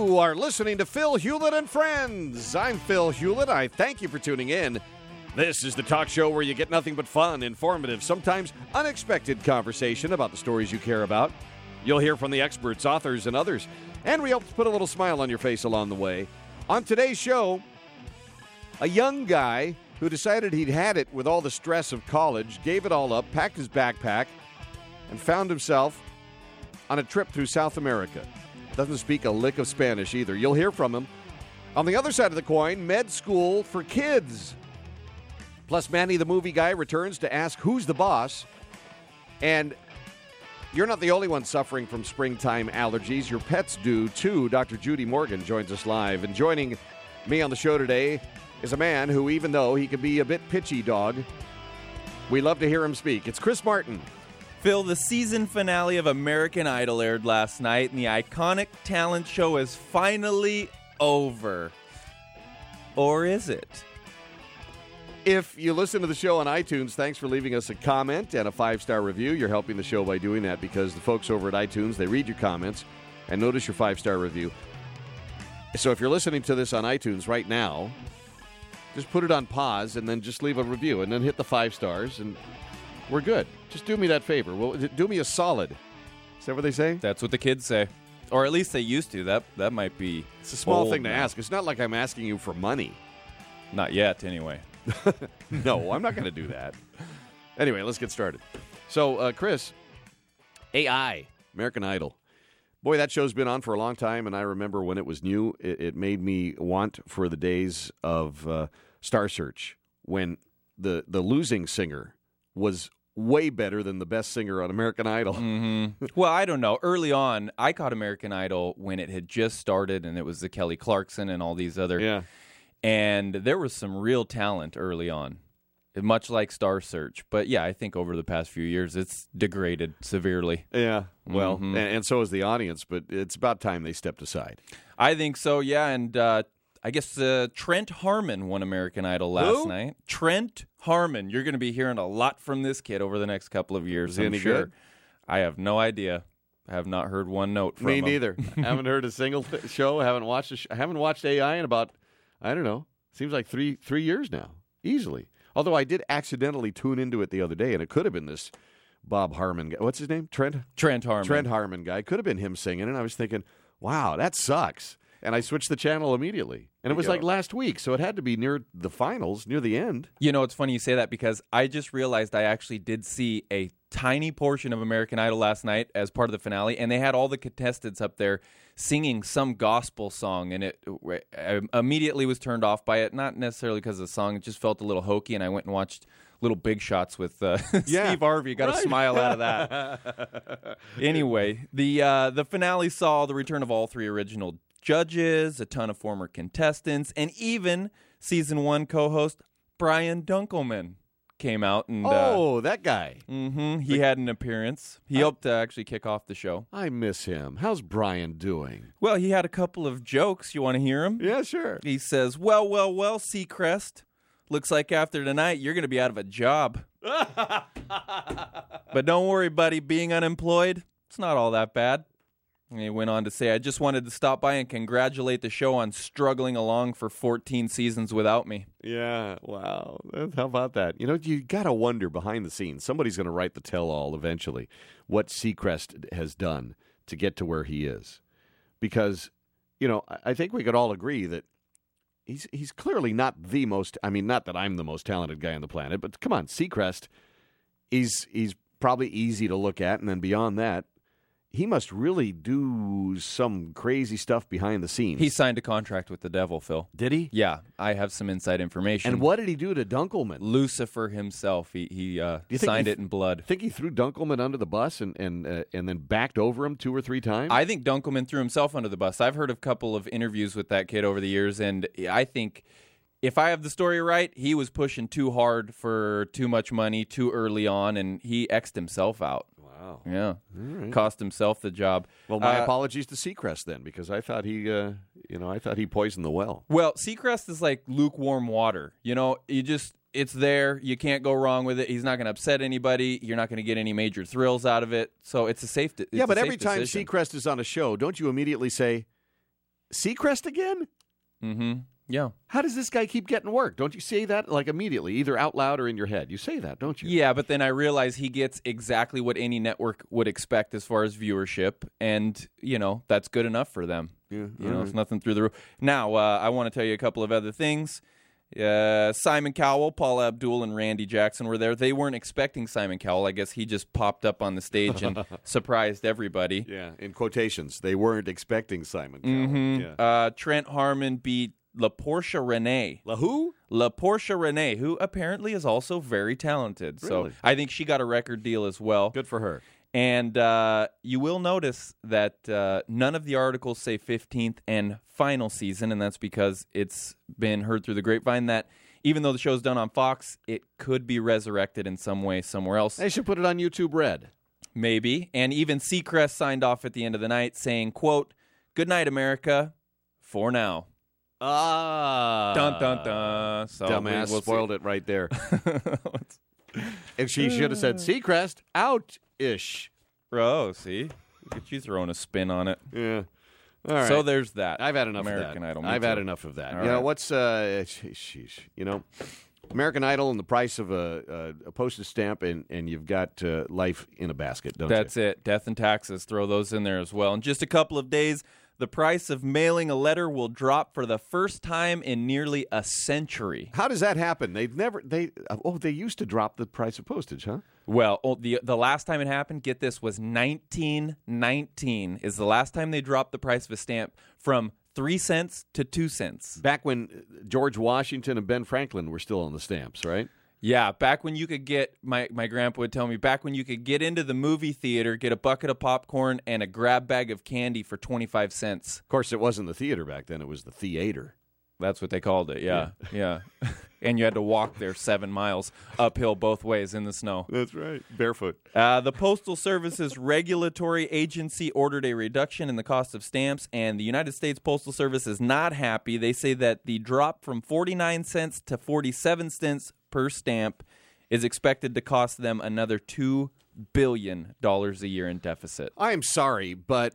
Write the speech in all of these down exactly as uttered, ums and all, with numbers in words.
You are listening to Phil Hewlett and Friends. I'm Phil Hewlett. I thank you for tuning in. This is the talk show where you get nothing but fun, informative, sometimes unexpected conversation about the stories you care about. You'll hear from the experts, authors, and others. And we hope to put a little smile on your face along the way. On today's show, a young guy who decided he'd had it with all the stress of college, gave it all up, packed his backpack, and found himself on a trip through South America. Doesn't speak a lick of Spanish either. You'll hear from him. On the other side of the coin, med school for kids. Plus, Manny the movie guy returns to ask who's the boss. And you're not the only one suffering from springtime allergies. Your pets do, too. Doctor Judy Morgan joins us live. And joining me on the show today is a man who, even though he can be a bit pitchy dog, we love to hear him speak. It's Chris Martin. Phil, the season finale of American Idol aired last night, and the iconic talent show is finally over. Or is it? If you listen to the show on iTunes, thanks for leaving us a comment and a five-star review. You're helping the show by doing that because the folks over at iTunes, they read your comments and notice your five-star review. So if you're listening to this on iTunes right now, just put it on pause and then just leave a review and then hit the five stars and we're good. Just do me that favor. Well, do me a solid. Is that what they say? That's what the kids say. Or at least they used to. That that might be It's a small thing to now. ask. It's not like I'm asking you for money. Not yet, anyway. No, I'm not going to do that. Anyway, let's get started. So, uh, Chris, A I, American Idol. Boy, that show's been on for a long time, and I remember when it was new, it, it made me want for the days of uh, Star Search when the, the losing singer was way better than the best singer on American Idol. Mm-hmm. Well, I don't know. Early on, I caught American Idol when it had just started, and it was the Kelly Clarkson and all these other. Yeah. And there was some real talent early on, much like Star Search. But yeah, I think over the past few years, it's degraded severely. Yeah, well, Mm-hmm. and, and so is the audience, but it's about time they stepped aside. I think so, yeah. And uh, I guess uh, Trent Harmon won American Idol last Who? night. Trent Harmon. You're going to be hearing a lot from this kid over the next couple of years, Is he I'm any sure. good? I have no idea. I have not heard one note from Me him. neither. Haven't heard a single th- show. Haven't watched. A sh- haven't watched A I in about, I don't know. Seems like three three years now, easily. Although I did accidentally tune into it the other day, and it could have been this Bob Harmon guy. What's his name? Trent. Trent Harmon. Trent Harmon guy. Could have been him singing, and I was thinking, wow, that sucks. And I switched the channel immediately, and it was There you like go. last week, so it had to be near the finals, near the end. You know, it's funny you say that because I just realized I actually did see a tiny portion of American Idol last night as part of the finale, and they had all the contestants up there singing some gospel song, and it I immediately was turned off by it, not necessarily because of the song. It just felt a little hokey, and I went and watched Little Big Shots with uh, Yeah. Steve Harvey. Got a Right. smile out of that. Anyway, the uh, the finale saw the return of all three original judges, a ton of former contestants, and even season one co-host Brian Dunkelman came out and Oh, that guy. uh, mhm, he had an appearance. He helped to actually kick off the show. I miss him. How's Brian doing? Well, he had a couple of jokes. You want to hear him? Yeah, sure. He says, "Well, well, well, Seacrest, looks like after tonight you're going to be out of a job. But don't worry, buddy, being unemployed, it's not all that bad." And he went on to say, "I just wanted to stop by and congratulate the show on struggling along for fourteen seasons without me." Yeah, wow. How about that? You know, you got to wonder behind the scenes. Somebody's going to write the tell-all eventually what Seacrest has done to get to where he is. Because, you know, I I think we could all agree that he's he's clearly not the most, I mean, not that I'm the most talented guy on the planet, but come on, Seacrest, he's, he's probably easy to look at, and then beyond that, he must really do some crazy stuff behind the scenes. He signed a contract with the devil, Phil. Did he? Yeah, I have some inside information. And what did he do to Dunkelman? Lucifer himself, he, he uh, you think signed he- it in blood. Think he threw Dunkelman under the bus and and uh, and then backed over him two or three times? I think Dunkelman threw himself under the bus. I've heard a couple of interviews with that kid over the years, and I think if I have the story right, he was pushing too hard for too much money too early on, and he X'd himself out. Wow. Yeah, cost himself the job. Well, my Uh, apologies to Seacrest then, because I thought he, uh, you know, I thought he poisoned the well. Well, Seacrest is like lukewarm water. You know, you just it's there. You can't go wrong with it. He's not going to upset anybody. You're not going to get any major thrills out of it. So it's a safe. It's yeah, but a every safe time decision. Seacrest is on a show, don't you immediately say, Seacrest again? Mm-hmm. Yeah. How does this guy keep getting work? Don't you say that like immediately, either out loud or in your head? You say that, don't you? Yeah, but then I realize he gets exactly what any network would expect as far as viewership, and, you know, that's good enough for them. Yeah, you know, right. It's nothing through the roof. Now, uh, I want to tell you a couple of other things. Uh, Simon Cowell, Paul Abdul, and Randy Jackson were there. They weren't expecting Simon Cowell. I guess he just popped up on the stage and surprised everybody. Yeah, in quotations. They weren't expecting Simon Cowell. Mm-hmm. Yeah. Uh, Trent Harmon beat La Portia Renee. La who? La Portia Renee, who apparently is also very talented. Really? So I think she got a record deal as well. Good for her. And uh, you will notice that uh, none of the articles say fifteenth and final season, and that's because it's been heard through the grapevine that even though the show's done on Fox, it could be resurrected in some way somewhere else. They should put it on YouTube Red. Maybe. And even Seacrest signed off at the end of the night saying, quote, "Good night, America, for now." Ah. Dun, dun, dun. So Dumbass we'll spoiled see. it right there. If she should have said Seacrest, out-ish. Oh, see? Look at you throwing a spin on it. Yeah. All right. So there's that. I've had enough American of that. Idol. Me I've had too. enough of that. All you know, right. what's, uh, sheesh, you know, American Idol and the price of a, a, a postage stamp, and, and you've got uh, life in a basket, don't That's you? it. Death and taxes. Throw those in there as well. In just a couple of days, the price of mailing a letter will drop for the first time in nearly a century. How does that happen? They've never, they, oh, they used to drop the price of postage, huh? Well, oh, the the last time it happened, get this, was nineteen nineteen is the last time they dropped the price of a stamp from three cents to two cents. Back when George Washington and Ben Franklin were still on the stamps, right? Yeah, back when you could get, my, my grandpa would tell me, back when you could get into the movie theater, get a bucket of popcorn and a grab bag of candy for twenty-five cents. Of course, it wasn't the theater back then. It was the theater. That's what they called it, yeah, yeah. And you had to walk there seven miles uphill both ways in the snow. That's right. Barefoot. Uh, the Postal Service's regulatory agency ordered a reduction in the cost of stamps, and the United States Postal Service is not happy. They say that the drop from forty-nine cents to forty-seven cents per stamp is expected to cost them another two billion dollars a year in deficit. I am sorry, but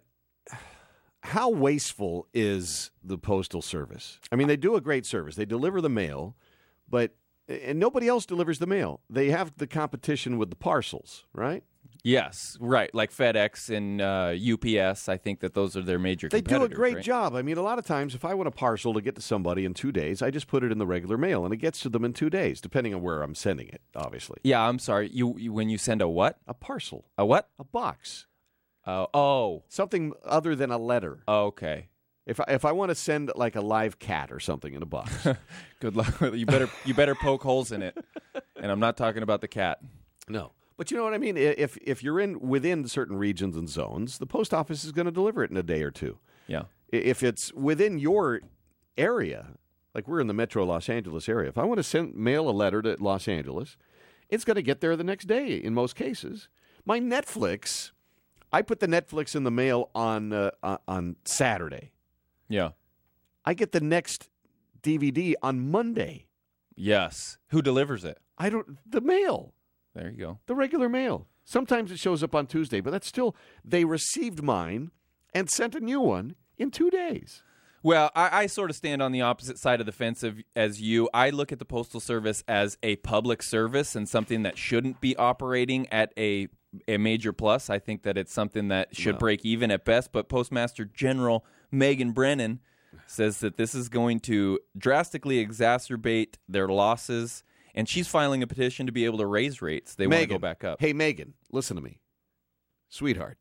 how wasteful is the Postal Service? I mean, they do a great service. They deliver the mail, but and nobody else delivers the mail. They have the competition with the parcels, right? Yes, right. Like FedEx and uh, U P S, I think that those are their major They do competitors. a great right? job. I mean, a lot of times, if I want a parcel to get to somebody in two days, I just put it in the regular mail, and it gets to them in two days, depending on where I'm sending it, obviously. Yeah, I'm sorry. You, you when you send a what? A parcel. A what? A box. Uh, oh, Something other than a letter. okay. If I, if I want to send like a live cat or something in a box. Good luck. You better you better poke holes in it. And I'm not talking about the cat. No. But you know what I mean? I- If if you're in within certain regions and zones, the post office is going to deliver it in a day or two. Yeah. I- If it's within your area, like we're in the metro Los Angeles area, if I want to send mail a letter to Los Angeles, it's going to get there the next day in most cases. My Netflix, I put the Netflix in the mail on uh, on- on Saturday. Yeah. I get the next D V D on Monday. Yes. Who delivers it? I don't the mail. There you go. The regular mail. Sometimes it shows up on Tuesday, but that's still, they received mine and sent a new one in two days. Well, I, I sort of stand on the opposite side of the fence of, as you. I look at the Postal Service as a public service and something that shouldn't be operating at a a major plus. I think that it's something that should No. break even at best. But Postmaster General Megan Brennan says that this is going to drastically exacerbate their losses. And she's filing a petition to be able to raise rates. They want to go back up. Hey, Megan, listen to me. Sweetheart.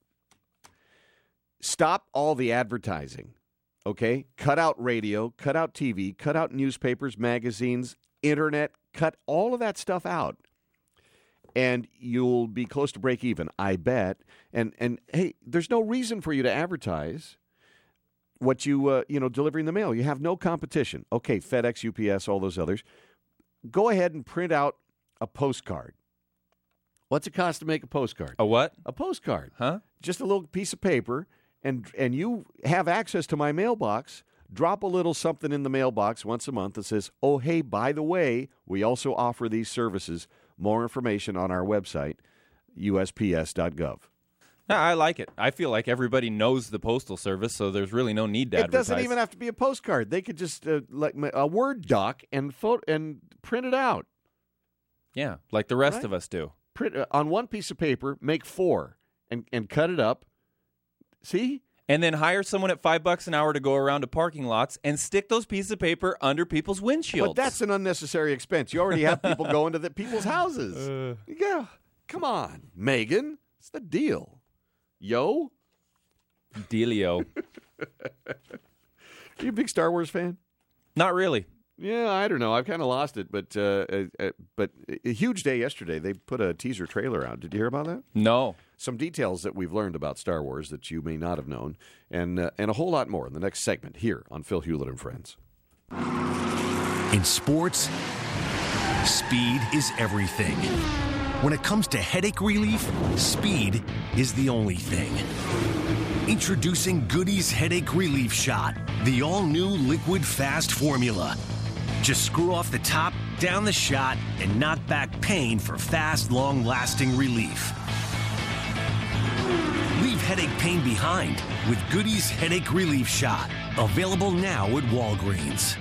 Stop all the advertising, okay? Cut out radio, cut out T V, cut out newspapers, magazines, internet, cut all of that stuff out. And you'll be close to break even, I bet. And, and hey, there's no reason for you to advertise what you, uh, you know, delivering the mail. You have no competition. Okay, FedEx, U P S, all those others. Go ahead and print out a postcard. What's it cost to make a postcard? A what? A postcard. Huh? Just a little piece of paper, and and you have access to my mailbox. Drop a little something in the mailbox once a month that says, oh, hey, by the way, we also offer these services. More information on our website, U S P S dot gov. Yeah, I like it. I feel like everybody knows the Postal Service, so there's really no need to It advertise. doesn't even have to be a postcard. They could just uh, like a Word doc and photo and print it out. Yeah, like the rest Right. of us do. Print uh, on one piece of paper, make four, and and cut it up. See? And then hire someone at five bucks an hour to go around to parking lots and stick those pieces of paper under people's windshields. But that's an unnecessary expense. You already have people going to the people's houses. Uh. Yeah. Come on, Megan. What's the deal? Yo? Dealio. Are you a big Star Wars fan? Not really. Yeah, I don't know. I've kind of lost it, but uh, uh, uh, but a huge day yesterday. They put a teaser trailer out. Did you hear about that? No. Some details that we've learned about Star Wars that you may not have known, and uh, and a whole lot more in the next segment here on Phil Hewlett and Friends. In sports, speed is everything. When it comes to headache relief, speed is the only thing. Introducing Goody's Headache Relief Shot, the all-new liquid fast formula. Just screw off the top, down the shot, and knock back pain for fast, long-lasting relief. Leave headache pain behind with Goody's Headache Relief Shot. Available now at Walgreens.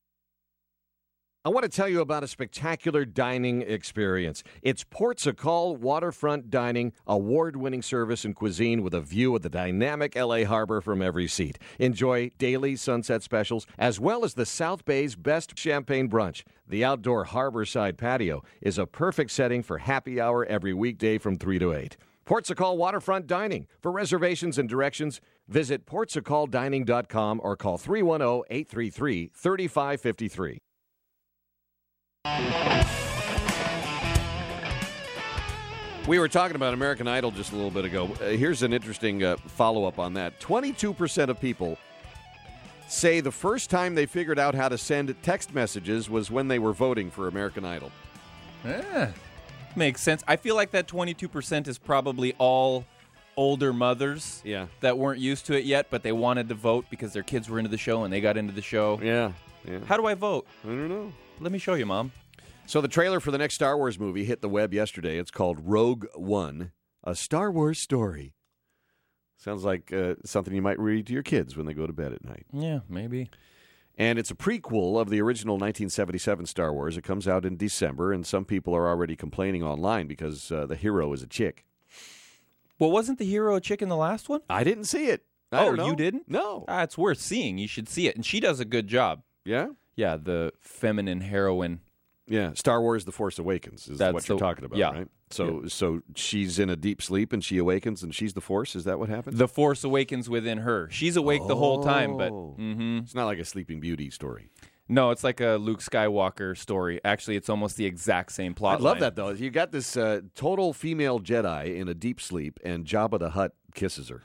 I want to tell you about a spectacular dining experience. It's Portugal Waterfront Dining, award-winning service and cuisine with a view of the dynamic L A harbor from every seat. Enjoy daily sunset specials, as well as the South Bay's best champagne brunch. The outdoor harborside patio is a perfect setting for happy hour every weekday from three to eight. Portugal Waterfront Dining. For reservations and directions, visit portugal dining dot com or call three one zero, eight three three, three five five three. We were talking about American Idol just a little bit ago. Uh, here's an interesting uh, follow-up on that. twenty-two percent of people say the first time they figured out how to send text messages was when they were voting for American Idol. Eh, makes sense. I feel like that twenty-two percent is probably all older mothers Yeah. that weren't used to it yet, but they wanted to vote because their kids were into the show and they got into the show. Yeah. yeah. How do I vote? I don't know. Let me show you, Mom. So the trailer for the next Star Wars movie hit the web yesterday. It's called Rogue One, a Star Wars story. Sounds like uh, something you might read to your kids when they go to bed at night. Yeah, maybe. And it's a prequel of the original nineteen seventy-seven Star Wars. It comes out in December, and some people are already complaining online because uh, the hero is a chick. Well, wasn't the hero a chick in the last one? I didn't see it. I Oh, don't know. you didn't? No. Ah, it's worth seeing. You should see it. And she does a good job. Yeah? Yeah, the feminine heroine. Yeah. Star Wars The Force Awakens is That's what you're the- talking about, yeah. right? So so she's in a deep sleep, and she awakens, and she's the Force? Is that what happens? The Force awakens within her. She's awake the whole time, but Oh. hmm It's not like a Sleeping Beauty story. no, it's like a Luke Skywalker story. Actually, it's almost the exact same plot. I love line. that, though. You got this uh, total female Jedi in a deep sleep, and Jabba the Hutt kisses her.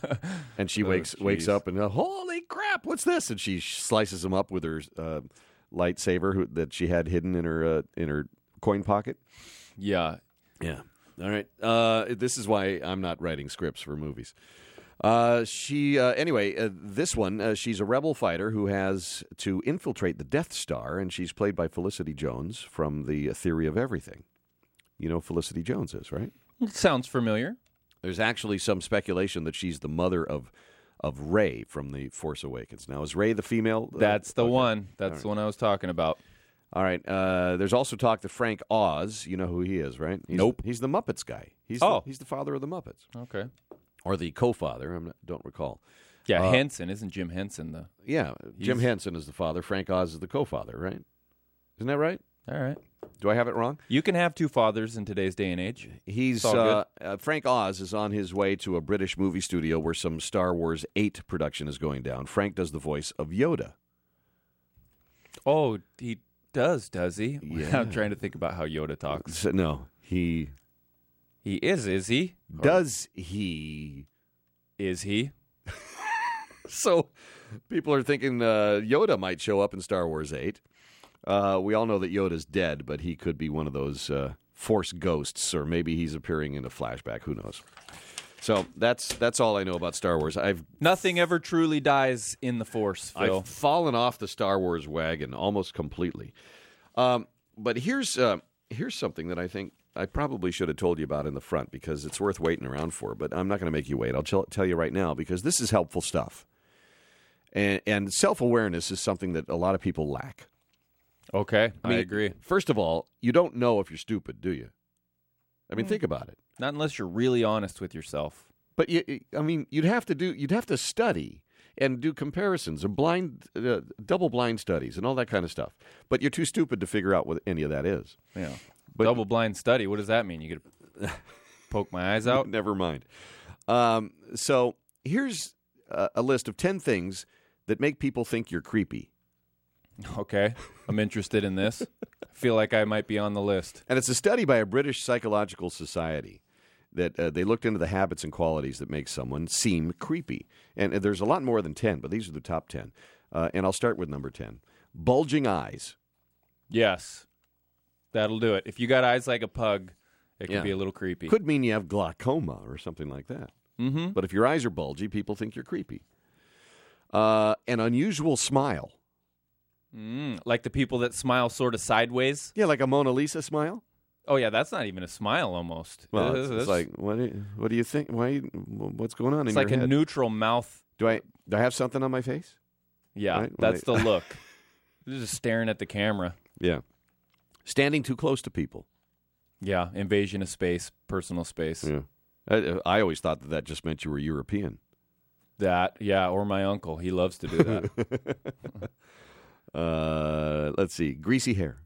And she Oh, wakes wakes jeez. up and, uh, holy crap, what's this? And she slices him up with her uh, lightsaber who, that she had hidden in her uh, in her coin pocket. Yeah. Yeah. All right. Uh, this is why I'm not writing scripts for movies. Uh, she uh, anyway. Uh, this one, uh, she's a rebel fighter who has to infiltrate the Death Star, and she's played by Felicity Jones from The Theory of Everything. You know who Felicity Jones is, right? It sounds familiar. There's actually some speculation that she's the mother of of Rey from The Force Awakens. Now, is Rey the female? uh, That's the okay. one. That's right. the one I was talking about. All right. Uh, there's also talk that Frank Oz, you know who he is, right? He's, Nope. He's the Muppets guy. He's Oh. the, he's the father of the Muppets. Okay. Or the co-father, I don't recall. Yeah, Uh, Henson. Isn't Jim Henson the... Yeah, Jim He's- Henson is the father. Frank Oz is the co-father, right? Isn't that right? All right. Do I have it wrong? You can have two fathers in today's day and age. He's It's all uh, uh, Frank Oz is on his way to a British movie studio where some Star Wars eight production is going down. Frank does the voice of Yoda. Oh, he does, does he? Yeah. I'm trying to think about how Yoda talks. So, no, he He is, is he? Or does he. Is he? So people are thinking uh, Yoda might show up in Star Wars eight. Uh, we all know that Yoda's dead, but he could be one of those uh, Force ghosts, or maybe he's appearing in a flashback. Who knows? So that's that's all I know about Star Wars. I've Nothing ever truly dies in the Force, Phil. I've fallen off the Star Wars wagon almost completely. Um, but here's uh, here's something that I think I probably should have told you about in the front because it's worth waiting around for, but I'm not going to make you wait. I'll tell, tell you right now because this is helpful stuff. And, and self-awareness is something that a lot of people lack. Okay, I, mean, I agree. First of all, you don't know if you're stupid, do you? I mean, mm. think about it. Not unless you're really honest with yourself. But you, I mean, you'd have to do, you'd have to study and do comparisons and blind, uh, double-blind studies and all that kind of stuff. But you're too stupid to figure out what any of that is. Yeah. But, double-blind study. What does that mean? You could poke my eyes out? Never mind. Um, so here's a, a list of ten things that make people think you're creepy. Okay. I'm interested in this. I feel like I might be on the list. And it's a study by a British Psychological Society that uh, they looked into the habits and qualities that make someone seem creepy. And uh, there's a lot more than ten, but these are the top ten. Uh, and I'll start with number ten. Bulging eyes. Yes. That'll do it. If you got eyes like a pug, it could Yeah. be a little creepy. Could mean you have glaucoma or something like that. Mm-hmm. But if your eyes are bulgy, people think you're creepy. Uh, an unusual smile. Mm, like the people that smile sort of sideways? Yeah, like a Mona Lisa smile. Oh, yeah, that's not even a smile almost. Well, Uh, it's, that's- it's like, what do, you, what do you think? Why? What's going on it's in like your a head? neutral mouth. Do I do I have something on my face? Yeah, Right? that's When I- the look. You're just staring at the camera. Yeah. Standing too close to people. Yeah, invasion of space, personal space. Yeah. I, I always thought that that just meant you were European. That, yeah, or my uncle. He loves to do that. uh, let's see. Greasy hair.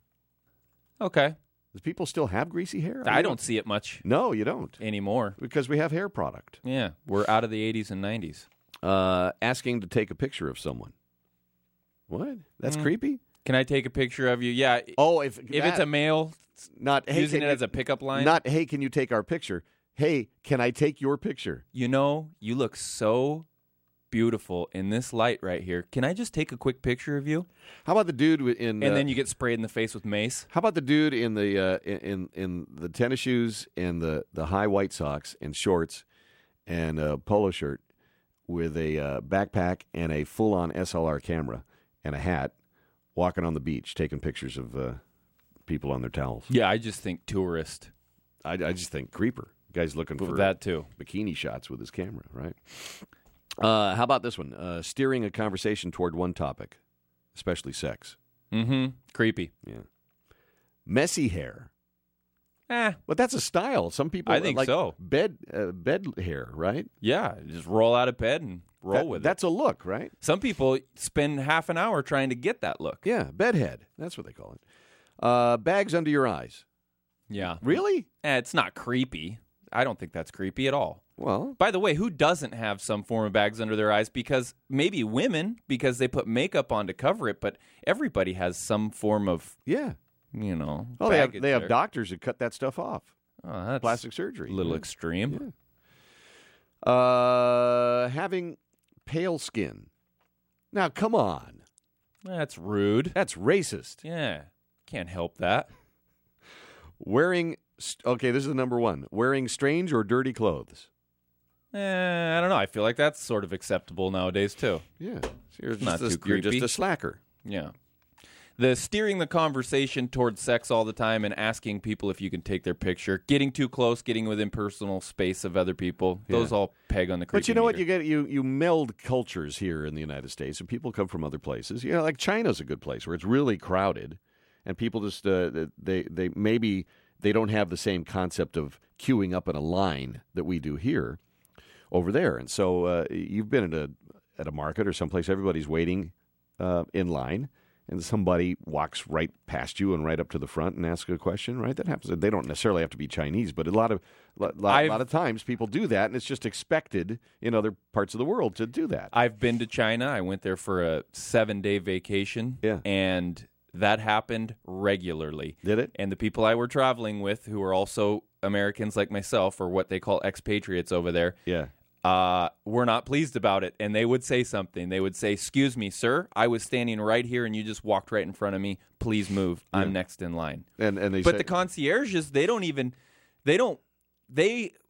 Okay. Does people still have greasy hair? I don't see it much No, you don't. anymore. Because we have hair product. Yeah, we're out of the eighties and nineties. Uh, asking to take a picture of someone. What? That's Mm. creepy? Can I take a picture of you? Yeah. Oh, if if that- it's a male, not hey, using can it you- as a pickup line. Not, hey, can you take our picture? Hey, can I take your picture? You know, you look so beautiful in this light right here. Can I just take a quick picture of you? How about the dude wi- in? And uh, then you get sprayed in the face with mace. How about the dude in the uh, in in the tennis shoes and the, the high white socks and shorts and a polo shirt with a uh, backpack and a full on S L R camera and a hat, walking on the beach taking pictures of uh, people on their towels? Yeah, I just think tourist. I, I just think creeper. Guy's looking for that too. bikini shots with his camera, right? Uh, how about this one? Uh, steering a conversation toward one topic, especially sex. Mm-hmm. Creepy. Yeah. Messy hair. Eh. But that's a style. Some people I think like so. Bed uh, bed hair, right? Yeah, just roll out of bed and roll That- with it. That's a look, right? Some people spend half an hour trying to get that look. Yeah, bedhead. That's what they call it. Uh, bags under your eyes. Yeah. Really? Eh, it's not creepy. I don't think that's creepy at all. Well, By the way, who doesn't have some form of bags under their eyes? Because maybe women, because they put makeup on to cover it, but everybody has some form of, yeah. you know, Oh, they have baggage they have there. doctors that cut that stuff off. Oh, that's Plastic surgery. a little Yeah. extreme. Yeah. Uh, having pale skin. Now, come on. That's rude. That's racist. Yeah. Can't help that. Wearing, st- okay, this is the number one. Wearing strange or dirty clothes. Eh, I don't know. I feel like that's sort of acceptable nowadays, too. Yeah. So you're, Not just a, too you're just creepy. a slacker. Yeah. The steering the conversation towards sex all the time and asking people if you can take their picture, getting too close, getting within personal space of other people, those Yeah. all peg on the creepy But you know what? meter. You get you you meld cultures here in the United States, and people come from other places. You know, like China's a good place where it's really crowded, and people just uh, they they maybe they don't have the same concept of queuing up in a line that we do here over there. And so uh, you've been at a at a market or someplace, everybody's waiting uh, in line. And somebody walks right past you and right up to the front and asks a question, right? That happens. They don't necessarily have to be Chinese, but a lot of lot, lot, lot of times people do that, and it's just expected in other parts of the world to do that. I've been to China. I went there for a seven-day vacation, Yeah. and that happened regularly. Did it? And the people I were traveling with, who are also Americans like myself, or what they call expatriates over there, Yeah. uh, were not pleased about it. And they would say something. They would say, "Excuse me, sir, I was standing right here and you just walked right in front of me. Please move. I'm Yeah. next in line." And and they But say, the concierges, they don't even, they don't, they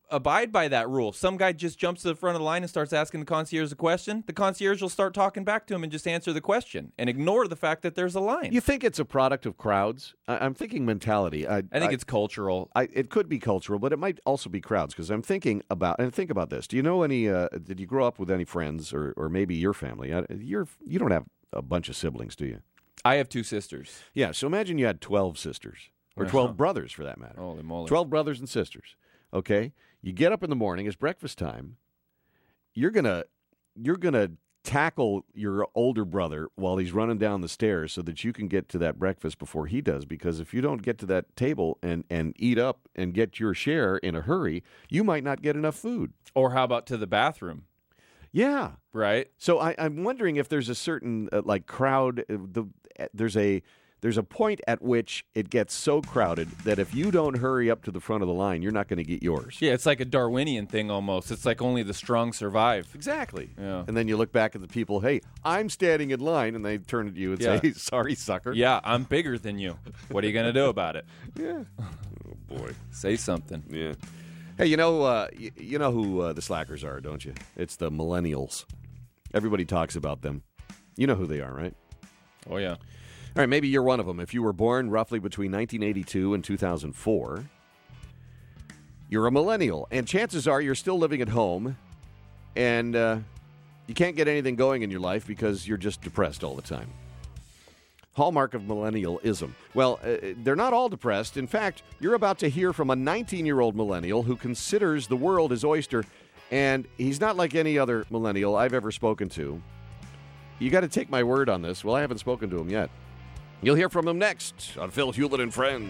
abide by that rule. Some guy just jumps to the front of the line and starts asking the concierge a question. The concierge will start talking back to him and just answer the question and ignore the fact that there's a line. You think it's a product of crowds? I, I'm thinking mentality. I, I think I, it's cultural. I, it could be cultural, but it might also be crowds, because I'm thinking about, and think about this. Do you know any, uh, did you grow up with any friends, or, or maybe your family? Uh, You're, you don't have a bunch of siblings, do you? I have two sisters. Yeah, so imagine you had twelve sisters, or twelve uh-huh. brothers for that matter. Holy moly. twelve brothers and sisters, okay? You get up in the morning, it's breakfast time. You're gonna, you're gonna tackle your older brother while he's running down the stairs so that you can get to that breakfast before he does. Because if you don't get to that table and, and eat up and get your share in a hurry, you might not get enough food. Or how about to the bathroom? Yeah, right. So I, I'm wondering if there's a certain uh, like crowd. Uh, the uh, there's a There's a point at which it gets so crowded that if you don't hurry up to the front of the line, you're not going to get yours. Yeah, it's like a Darwinian thing almost. It's like only the strong survive. Exactly. Yeah. And then you look back at the people, hey, I'm standing in line, and they turn to you and yeah. say, sorry, sucker. Yeah, I'm bigger than you. What are you going to do about it? Yeah. Oh, boy. Say something. Yeah. Hey, you know, uh, you, you know who uh, the slackers are, don't you? It's the millennials. Everybody talks about them. You know who they are, right? Oh, yeah. All right, maybe you're one of them. If you were born roughly between nineteen eighty-two and two thousand four, you're a millennial. And chances are you're still living at home, and uh, you can't get anything going in your life because you're just depressed all the time. Hallmark of millennialism. Well, uh, they're not all depressed. In fact, you're about to hear from a nineteen-year-old millennial who considers the world his oyster, and he's not like any other millennial I've ever spoken to. You got to take my word on this. Well, I haven't spoken to him yet. You'll hear from him next on Phil Hewlett and Friends.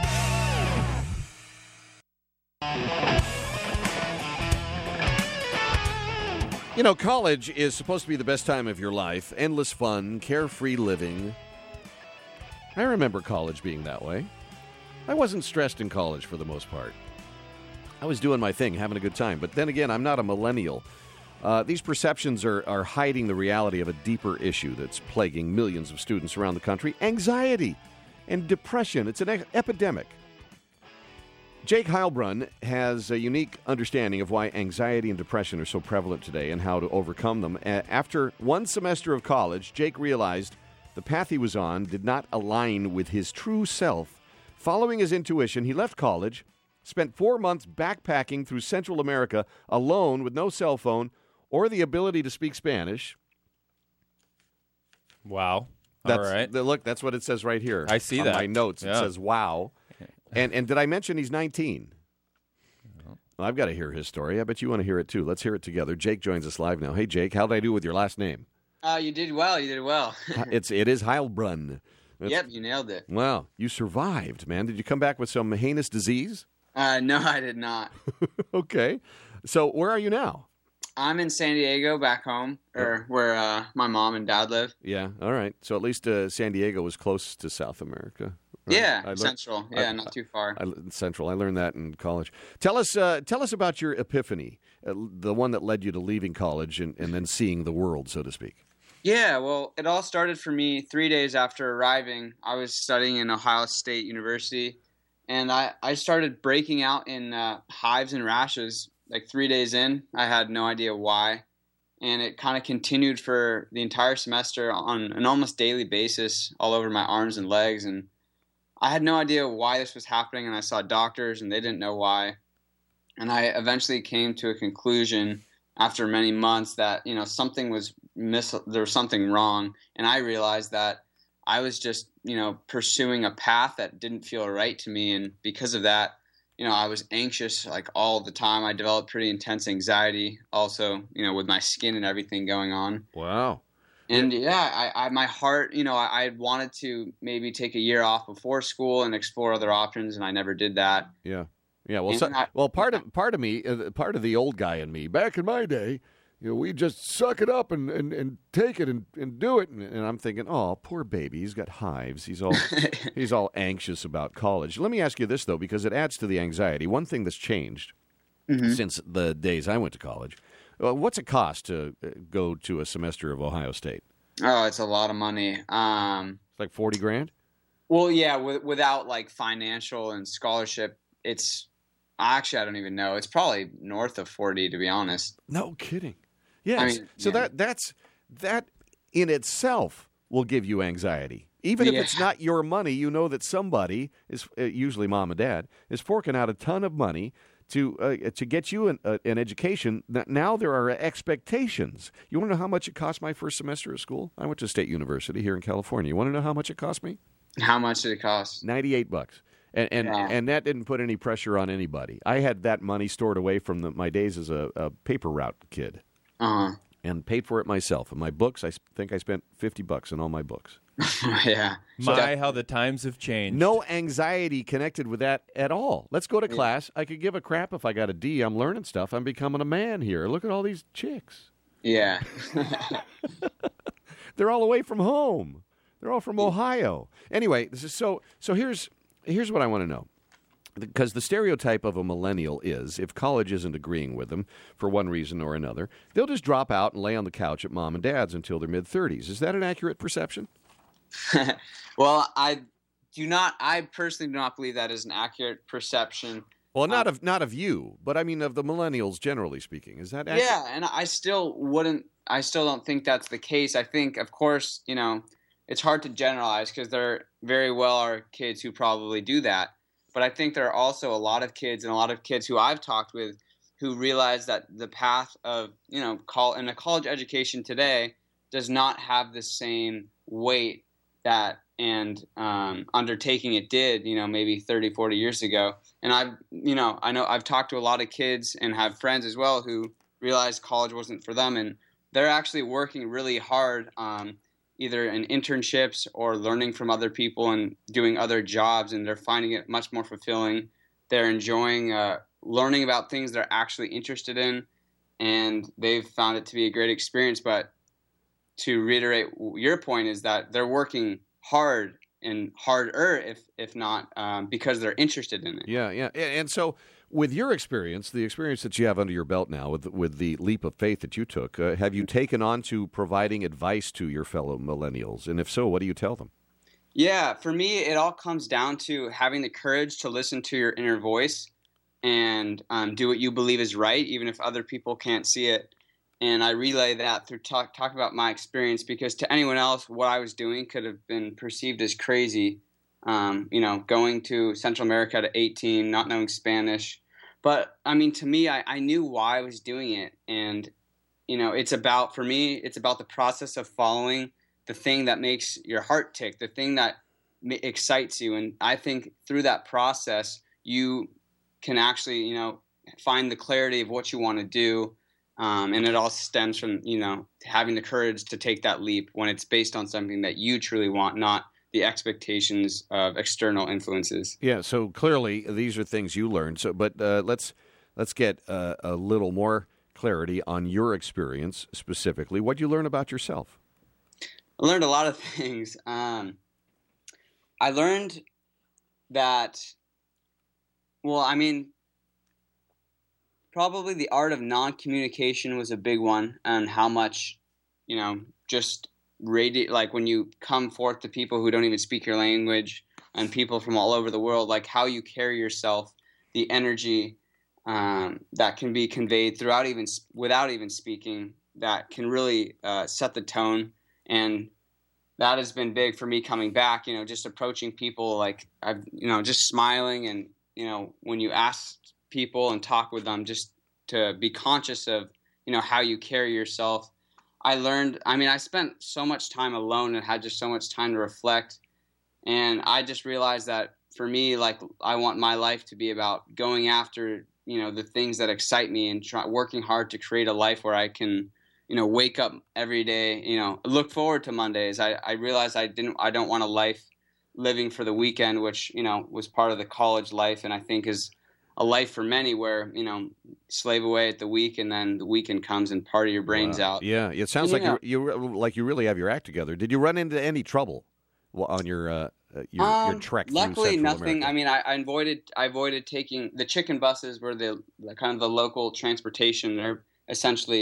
You know, college is supposed to be the best time of your life. Endless fun, carefree living. I remember college being that way. I wasn't stressed in college for the most part. I was doing my thing, having a good time. But then again, I'm not a millennial. Uh, these perceptions are, are hiding the reality of a deeper issue that's plaguing millions of students around the country. Anxiety and depression. It's an e- epidemic. Jake Heilbrunn has a unique understanding of why anxiety and depression are so prevalent today and how to overcome them. A- after one semester of college, Jake realized the path he was on did not align with his true self. Following his intuition, he left college, spent four months backpacking through Central America alone with no cell phone or the ability to speak Spanish. Wow. That's, all right. The, look, that's what it says right here. I see on that. my notes. It yeah. says, wow. And and did I mention he's nineteen? Well, I've got to hear his story. I bet you want to hear it, too. Let's hear it together. Jake joins us live now. Hey, Jake, how did I do with your last name? Uh, you did well. You did well. it's, it is Heilbrunn. It's, yep, you nailed it. Wow, you survived, man. Did you come back with some heinous disease? Uh, no, I did not. Okay. So where are you now? I'm in San Diego, back home, or where uh, my mom and dad live. Yeah, all right. So at least uh, San Diego was close to South America. Right? Yeah, learned, Central. Yeah, I, not too far. I, Central. I learned that in college. Tell us, uh, tell us about your epiphany, uh, the one that led you to leaving college and, and then seeing the world, so to speak. Yeah, well, it all started for me three days after arriving. I was studying in Ohio State University, and I, I started breaking out in uh, hives and rashes. Like three days in, I had no idea why. And it kind of continued for the entire semester on an almost daily basis all over my arms and legs. And I had no idea why this was happening. And I saw doctors and they didn't know why. And I eventually came to a conclusion after many months that, you know, something was miss, there was something wrong. And I realized that I was just, you know, pursuing a path that didn't feel right to me. And because of that, you know, I was anxious like all the time. I developed pretty intense anxiety also, you know, with my skin and everything going on. Wow. And yeah, I, I my heart, you know, I, I wanted to maybe take a year off before school and explore other options, and I never did that. Yeah. Yeah. Well, so, I, well, part of part of me, uh, part of the old guy in me, back in my day, you know, we just suck it up and, and, and take it and, and do it. And, and I'm thinking, oh, poor baby. He's got hives. He's all he's all anxious about college. Let me ask you this, though, because it adds to the anxiety. One thing that's changed mm-hmm. since the days I went to college, uh, what's it cost to go to a semester of Ohio State? Oh, it's a lot of money. Um, it's like forty grand? Well, yeah, w- without like financial and scholarship, it's Actually, I don't even know. It's probably north of forty, to be honest. No kidding. Yes. I mean, so yeah. that that's that in itself will give you anxiety. Even if Yeah. it's not your money, you know that somebody is uh, usually mom and dad is forking out a ton of money to uh, to get you an, uh, an education. That now there are expectations. You want to know how much it cost my first semester of school? I went to State University here in California. You want to know how much it cost me? How much did it cost? ninety-eight bucks. And and, Yeah. and that didn't put any pressure on anybody. I had that money stored away from the, my days as a, a paper route kid Uh and paid for it myself. And my books, I s- think I spent fifty bucks on all my books. huh. Yeah. My, how the times have changed. No anxiety connected with that at all. Let's go to class. I could give a crap if I got a D. I'm learning stuff. I'm becoming a man here. Look at all these chicks. Yeah. They're all away from home. They're all from Ohio. Anyway, this is so. So here's here's what I want to know, because the stereotype of a millennial is if college isn't agreeing with them for one reason or another, they'll just drop out and lay on the couch at mom and dad's until their mid thirties. Is that an accurate perception? Well, I do not. I personally do not believe that is an accurate perception. Well, not Uh, of not of you, but I mean of the millennials generally speaking. Is that accurate? Yeah, and I still wouldn't. I still don't think that's the case. I think, of course, you know, it's hard to generalize because there very well are kids who probably do that. But I think there are also a lot of kids and a lot of kids who I've talked with who realize that the path of, you know, call in a college education today does not have the same weight that and um, undertaking it did, you know, maybe thirty, forty years ago. And I've, you know, I know I've talked to a lot of kids and have friends as well who realized college wasn't for them. And they're actually working really hard, um, either in internships or learning from other people and doing other jobs. And they're finding it much more fulfilling. They're enjoying uh, learning about things they're actually interested in. And they've found it to be a great experience. But to reiterate your point is that they're working hard and harder, if if not, um, because they're interested in it. Yeah, yeah. A- And so, with your experience, the experience that you have under your belt now, with with the leap of faith that you took, uh, have you taken on to providing advice to your fellow millennials? And if so, what do you tell them? Yeah, for me, it all comes down to having the courage to listen to your inner voice and um, do what you believe is right, even if other people can't see it. And I relay that through talk talk about my experience, because to anyone else, what I was doing could have been perceived as crazy. Um, you know, going to Central America at eighteen, not knowing Spanish. But I mean, to me, I, I knew why I was doing it. And, you know, it's about, for me, it's about the process of following the thing that makes your heart tick, the thing that ma- excites you. And I think through that process, you can actually, you know, find the clarity of what you want to do. Um, and it all stems from, you know, having the courage to take that leap when it's based on something that you truly want, not the expectations of external influences. Yeah. So clearly, these are things you learned. So, but uh, let's let's get uh, a little more clarity on your experience specifically. What did you learn about yourself? I learned a lot of things. Um, I learned that, well, I mean, probably the art of non-communication was a big one, and how much, you know, just radi- like when you come forth to people who don't even speak your language and people from all over the world, like how you carry yourself, the energy um, that can be conveyed throughout even without even speaking, that can really uh, set the tone. And that has been big for me coming back, you know, just approaching people like I've, you know, just smiling. And, you know, when you ask people and talk with them, just to be conscious of, you know, how you carry yourself. I learned, I mean, I spent so much time alone and had just so much time to reflect. And I just realized that for me, like, I want my life to be about going after, you know, the things that excite me and try, working hard to create a life where I can, you know, wake up every day, you know, look forward to Mondays. I, I realized I didn't, I don't want a life living for the weekend, which, you know, was part of the college life. And I think is a life for many where, you know, slave away at the week and then the weekend comes and party your brains Wow. out. Yeah, it sounds Yeah. like you you like you really have your act together. Did you run into any trouble on your uh, your, Um, your trek? through luckily, Central nothing. America? I mean, I, I avoided I avoided taking the chicken buses were the, the kind of the local transportation. They're essentially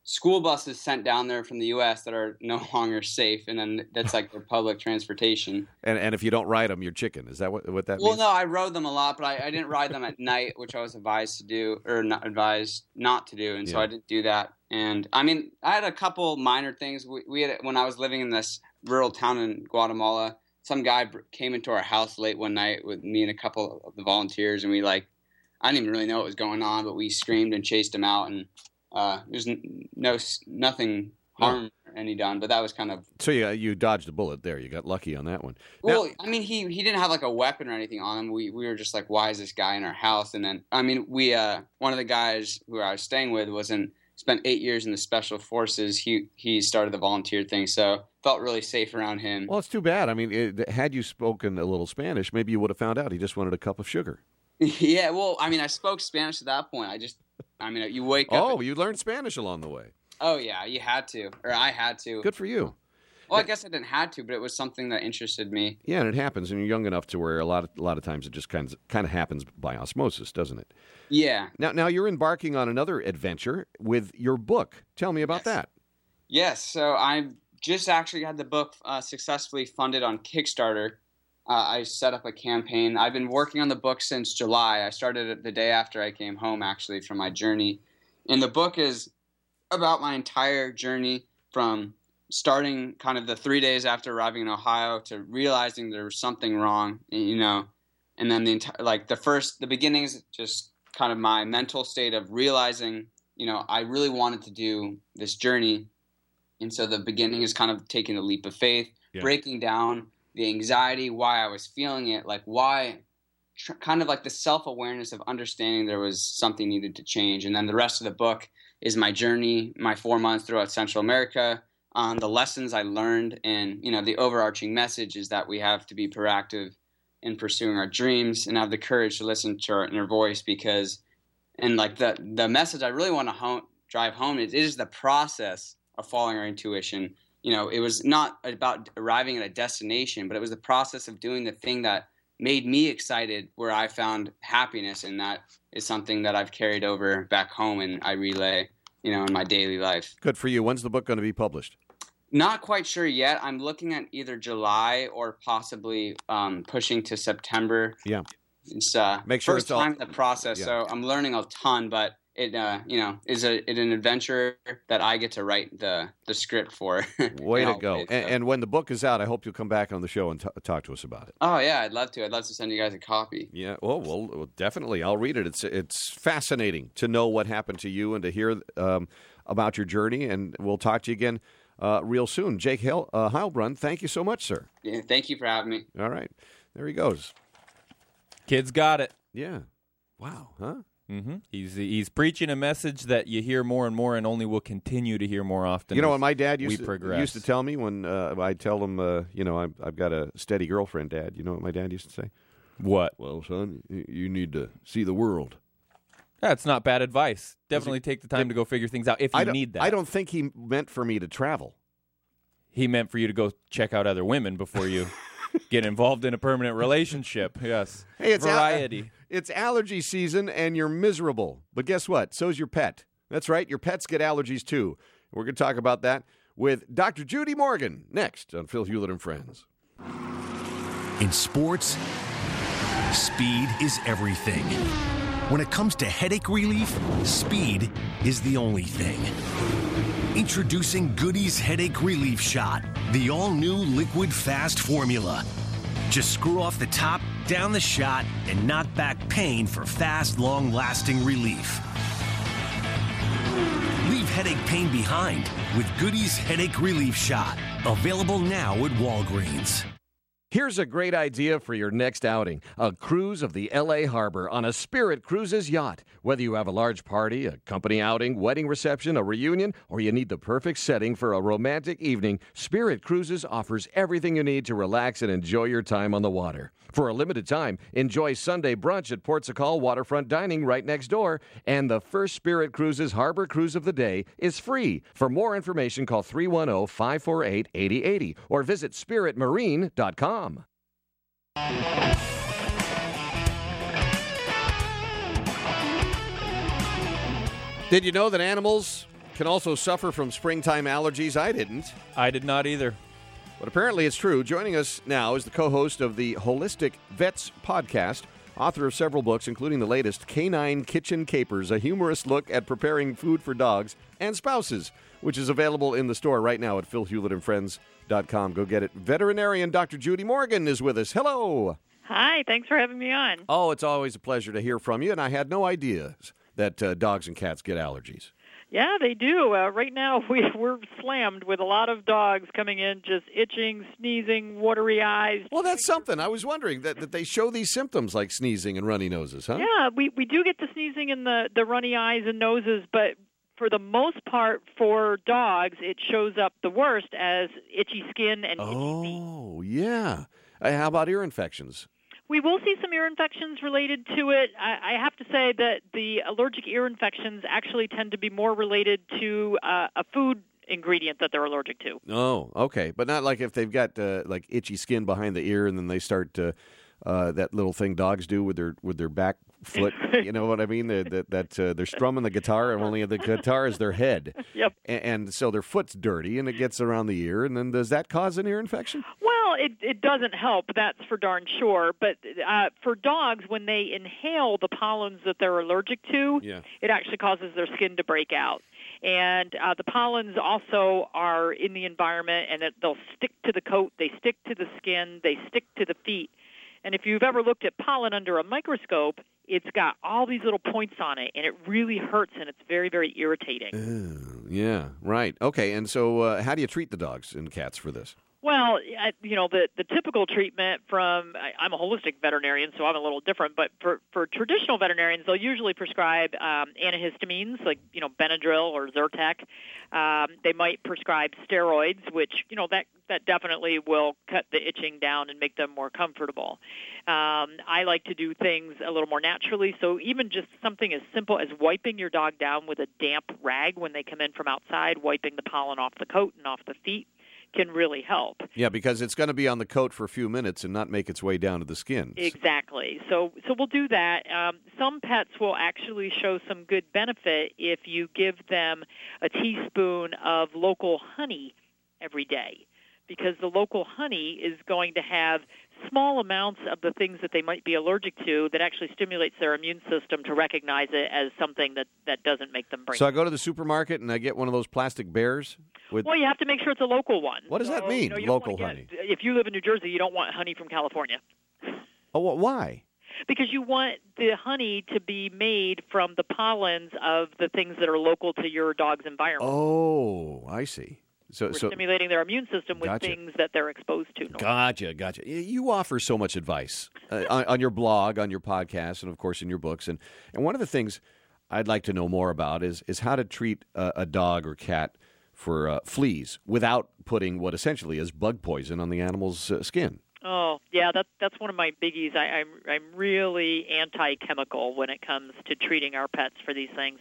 school buses sent down there from the U S that are no longer safe, and then that's like their public transportation. And and if you don't ride them, you're chicken. Is that what what that well, means? Well, no, I rode them a lot, but I, I didn't ride them at night, which I was advised to do, or not advised not to do, and Yeah. so I didn't do that. And I mean, I had a couple minor things. We, we had when I was living in this rural town in Guatemala. Some guy came into our house late one night with me and a couple of the volunteers, and we like, I didn't even really know what was going on, but we screamed and chased him out, and uh, there's no nothing harm or any done, but that was kind of. So yeah, you dodged a bullet there. You got lucky on that one. Well, Now, I mean, he he didn't have like a weapon or anything on him. We we were just like, why is this guy in our house? And then I mean, we uh one of the guys who I was staying with was in spent eight years in the special forces. He he started the volunteer thing, so felt really safe around him. well, it's too bad. I mean, it, had you spoken a little Spanish, maybe you would have found out he just wanted a cup of sugar. Yeah, well, I mean, I spoke Spanish at that point. I just, I mean, you wake up. Oh, and- you learned Spanish along the way. oh yeah, you had to, or I had to. Good for you. Well, I guess I didn't had to, but it was something that interested me. Yeah, and it happens, and you're young enough to where a lot of a lot of times it just kind of kind of happens by osmosis, doesn't it? Yeah. Now, now you're embarking on another adventure with your book. Tell me about Yes. that. Yes, so I just actually had the book uh, successfully funded on Kickstarter. Uh, I set up a campaign. I've been working on the book since July. I started it the day after I came home, actually, from my journey. And the book is about my entire journey from starting kind of the three days after arriving in Ohio to realizing there was something wrong, you know, and then the entire, like the first, the beginning is just kind of my mental state of realizing, you know, I really wanted to do this journey. And so the beginning is kind of taking the leap of faith, Yeah. breaking down the anxiety, why I was feeling it, like why, tr- kind of like the self-awareness of understanding there was something needed to change. And then the rest of the book is my journey, my four months throughout Central America, on the lessons I learned, and, you know, the overarching message is that we have to be proactive in pursuing our dreams and have the courage to listen to our inner voice, because, and like the, the message I really want to home, drive home is, it is the process of following our intuition. You know, it was not about arriving at a destination, but it was the process of doing the thing that made me excited, where I found happiness, and that is something that I've carried over back home and I relay, you know, in my daily life. Good for you. When's the book going to be published? Not quite sure yet. I'm looking at either July or possibly um, pushing to September. Yeah. It's uh, Make sure first it's all- time in the process, Yeah. so I'm learning a ton, but it uh, you know is a it an adventure that I get to write the the script for. Way in to all go. ways, And, so. and when the book is out, I hope you'll come back on the show and t- talk to us about it. Oh yeah, I'd love to. I'd love to send you guys a copy. Yeah. Oh, well, well, definitely. I'll read it. It's it's fascinating to know what happened to you and to hear um, about your journey. And we'll talk to you again uh, real soon. Jake Hill, uh, Heilbrunn, thank you so much, sir. Yeah, thank you for having me. All right. There he goes. Kids got it. Yeah. Wow. Huh? hmm He's he's preaching a message that you hear more and more, and only will continue to hear more often. You know as what my dad we used to, progress. used to tell me when uh, I tell him, uh, you know, I've, I've got a steady girlfriend, Dad. You know what my dad used to say? What? Well, son, y- you need to see the world. That's not bad advice. Definitely take the time to go figure things out if you I don't, need that. I don't think he meant for me to travel. He meant for you to go check out other women before you get involved in a permanent relationship. Yes. Hey, it's al- variety. It's allergy season, and you're miserable. But guess what? So's your pet. That's right. Your pets get allergies, too. We're going to talk about that with Doctor Judy Morgan next on Phil Hewlett and Friends. In sports, speed is everything. When it comes to headache relief, speed is the only thing. Introducing Goody's Headache Relief Shot, the all-new liquid fast formula. Just screw off the top, down the shot, and knock back pain for fast, long-lasting relief. Leave headache pain behind with Goody's Headache Relief Shot. Available now at Walgreens. Here's a great idea for your next outing. A cruise of the L A Harbor on a Spirit Cruises yacht. Whether you have a large party, a company outing, wedding reception, a reunion, or you need the perfect setting for a romantic evening, Spirit Cruises offers everything you need to relax and enjoy your time on the water. For a limited time, enjoy Sunday brunch at Port Sacal Waterfront Dining right next door, and the first Spirit Cruises Harbor Cruise of the day is free. For more information, call three one zero, five four eight, eight zero eight zero or visit spirit marine dot com. Did you know that animals can also suffer from springtime allergies. I didn't. I did not either. But apparently it's true. Joining us now is the co-host of the Holistic Vets podcast, author of several books, including the latest, Canine Kitchen Capers, a humorous look at preparing food for dogs and spouses, which is available in the store right now at phil hewlett and friends dot com. Go get it. Veterinarian Doctor Judy Morgan is with us. Hello. Hi, thanks for having me on. Oh, it's always a pleasure to hear from you, and I had no idea that uh, dogs and cats get allergies. Yeah, they do. Uh, right now, we, we're slammed with a lot of dogs coming in just itching, sneezing, watery eyes. Well, that's something. I was wondering that, that they show these symptoms like sneezing and runny noses, huh? Yeah, we, we do get the sneezing and the, the runny eyes and noses, but for the most part, for dogs, it shows up the worst as itchy skin and itchy feet. Oh, yeah. Uh, how about ear infections? We will see some ear infections related to it. I, I have to say that the allergic ear infections actually tend to be more related to uh, a food ingredient that they're allergic to. Oh, okay. But not like if they've got uh, like itchy skin behind the ear and then they start to, uh, that little thing dogs do with their with their back foot. You know what I mean? They're, that that uh, they're strumming the guitar and only the guitar is their head. Yep. And, and so their foot's dirty and it gets around the ear. And then does that cause an ear infection? Well, it, it doesn't help, that's for darn sure. But uh, for dogs, when they inhale the pollens that they're allergic to, yeah. it actually causes their skin to break out. And uh, the pollens also are in the environment, and it, they'll stick to the coat, they stick to the skin, they stick to the feet. And if you've ever looked at pollen under a microscope, it's got all these little points on it, and it really hurts, and it's very, very irritating. Uh, yeah, right. Okay, and so uh, how do you treat the dogs and cats for this? Well, I, you know, the, the typical treatment from, I, I'm a holistic veterinarian, so I'm a little different, but for, for traditional veterinarians, they'll usually prescribe um, antihistamines like, you know, Benadryl or Zyrtec. Um, they might prescribe steroids, which, you know, that, that definitely will cut the itching down and make them more comfortable. Um, I like to do things a little more naturally, so even just something as simple as wiping your dog down with a damp rag when they come in from outside, wiping the pollen off the coat and off the feet, can really help. Yeah, because it's going to be on the coat for a few minutes and not make its way down to the skin. Exactly. So so we'll do that. Um, some pets will actually show some good benefit if you give them a teaspoon of local honey every day, because the local honey is going to have small amounts of the things that they might be allergic to that actually stimulates their immune system to recognize it as something that, that doesn't make them break. So I go to the supermarket and I get one of those plastic bears? With... Well, you have to make sure it's a local one. What does so, that mean, you know, you don't local get, honey? If you live in New Jersey, you don't want honey from California. Oh, why? Because you want the honey to be made from the pollens of the things that are local to your dog's environment. Oh, I see. So, We're so stimulating their immune system with gotcha. things that they're exposed to. Normally. Gotcha, gotcha. You offer so much advice uh, on, on your blog, on your podcast, and, of course, in your books. And, and one of the things I'd like to know more about is, is how to treat a, a dog or cat for uh, fleas without putting what essentially is bug poison on the animal's uh, skin. Oh, yeah, that, that's one of my biggies. I, I'm, I'm really anti-chemical when it comes to treating our pets for these things.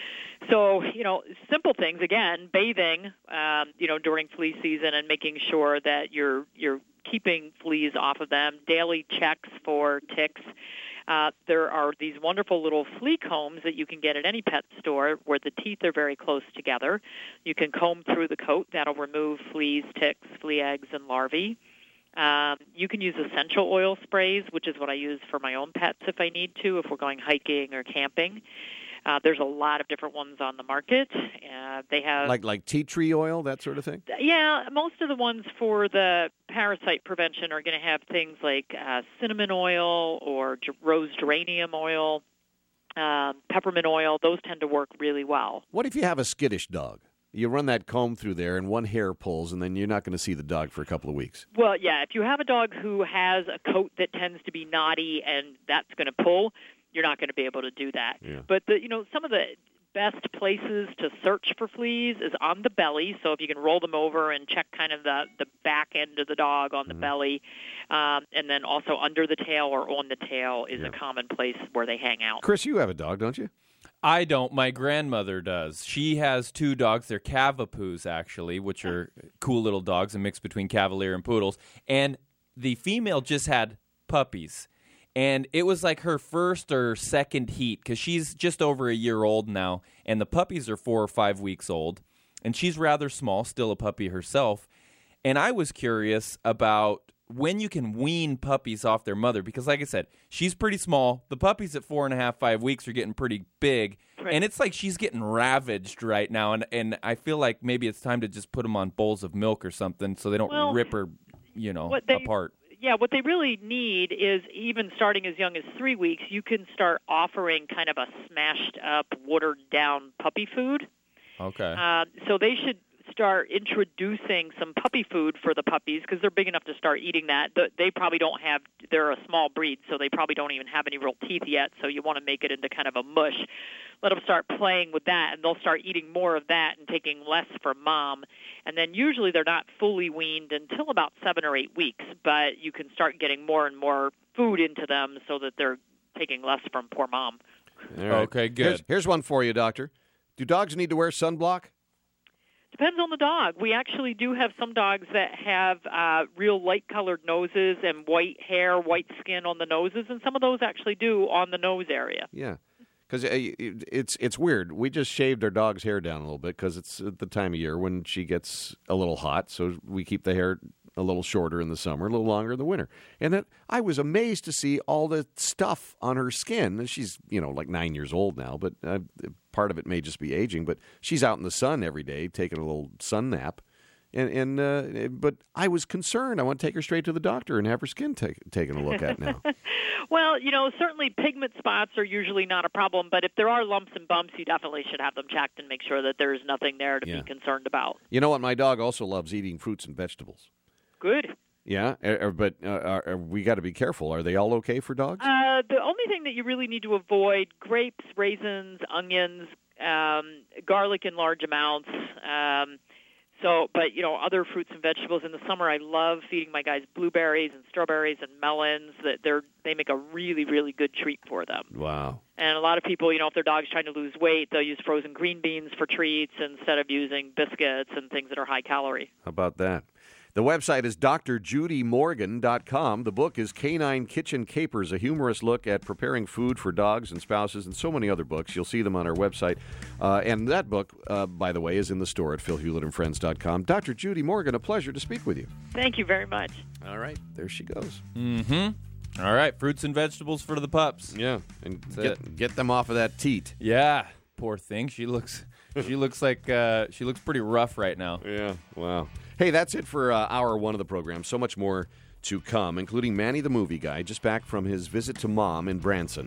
So, you know, simple things, again, bathing, um, you know, during flea season and making sure that you're you're keeping fleas off of them, daily checks for ticks. Uh, there are these wonderful little flea combs that you can get at any pet store where the teeth are very close together. You can comb through the coat. That'll remove fleas, ticks, flea eggs, and larvae. Um, you can use essential oil sprays, which is what I use for my own pets if I need to, if we're going hiking or camping. Uh, there's a lot of different ones on the market. Uh, they have like like tea tree oil, that sort of thing. Yeah, most of the ones for the parasite prevention are going to have things like uh, cinnamon oil or g- rose geranium oil, um, peppermint oil. Those tend to work really well. What if you have a skittish dog? You run that comb through there, and one hair pulls, and then you're not going to see the dog for a couple of weeks. Well, yeah, if you have a dog who has a coat that tends to be knotty and that's going to pull, you're not going to be able to do that. Yeah. But, the, you know, some of the best places to search for fleas is on the belly. So if you can roll them over and check kind of the, the back end of the dog on the mm-hmm. belly, um, and then also under the tail or on the tail is yeah. a common place where they hang out. Chris, you have a dog, don't you? I don't. My grandmother does. She has two dogs. They're Cavapoos, actually, which are cool little dogs, a mix between Cavalier and Poodles. And the female just had puppies. And it was like her first or second heat because she's just over a year old now, and the puppies are four or five weeks old, and she's rather small, still a puppy herself. And I was curious about when you can wean puppies off their mother because, like I said, she's pretty small. The puppies at four and a half, five weeks are getting pretty big, Right. and it's like she's getting ravaged right now. And, and I feel like maybe it's time to just put them on bowls of milk or something so they don't Well, rip her, you know, what they- apart. Yeah, what they really need is even starting as young as three weeks, you can start offering kind of a smashed up, watered down puppy food. Okay. Uh, so they should start introducing some puppy food for the puppies because they're big enough to start eating that. The- They probably don't have, they're a small breed, so they probably don't even have any real teeth yet, so you want to make it into kind of a mush. Let them start playing with that, and they'll start eating more of that and taking less from mom. And then usually they're not fully weaned until about seven or eight weeks, but you can start getting more and more food into them so that they're taking less from poor mom. All right. Okay, good. Here's, here's one for you, Doctor. Do dogs need to wear sunblock? Depends on the dog. We actually do have some dogs that have uh, real light-colored noses and white hair, white skin on the noses, and some of those actually do on the nose area. Yeah. Because it's it's weird. We just shaved our dog's hair down a little bit because it's at the time of year when she gets a little hot. So we keep the hair a little shorter in the summer, a little longer in the winter. And then I was amazed to see all the stuff on her skin. And she's, you know, like nine years old now, but uh, part of it may just be aging. But she's out in the sun every day taking a little sun nap. And, and uh, but I was concerned. I want to take her straight to the doctor and have her skin take, taken a look at now. Well, you know, certainly pigment spots are usually not a problem, but if there are lumps and bumps, you definitely should have them checked and make sure that there's nothing there to Yeah. be concerned about. You know what? My dog also loves eating fruits and vegetables. Good. Yeah, uh, but uh, are, we got to be careful. Are they all okay for dogs? Uh, the only thing that you really need to avoid, grapes, raisins, onions, um, garlic in large amounts. Um, so, but, you know, other fruits and vegetables. In the summer, I love feeding my guys blueberries and strawberries and melons. That they're They make a really, really good treat for them. Wow. And a lot of people, you know, if their dog's trying to lose weight, they'll use frozen green beans for treats instead of using biscuits and things that are high calorie. How about that? The website is D R Judy Morgan dot com. The book is Canine Kitchen Capers, a humorous look at preparing food for dogs and spouses, and so many other books. You'll see them on our website. Uh, and that book, uh, by the way, is in the store at Phil Hewlett and Friends dot com. Doctor Judy Morgan, a pleasure to speak with you. Thank you very much. All right, there she goes. Mm-hmm. All right, fruits and vegetables for the pups. Yeah, and That's get, get them off of that teat. Yeah, poor thing. She looks, she looks like uh, she looks pretty rough right now. Yeah, wow. Hey, that's it for uh, hour one of the program. So much more to come, including Manny the Movie Guy, just back from his visit to Mom in Branson.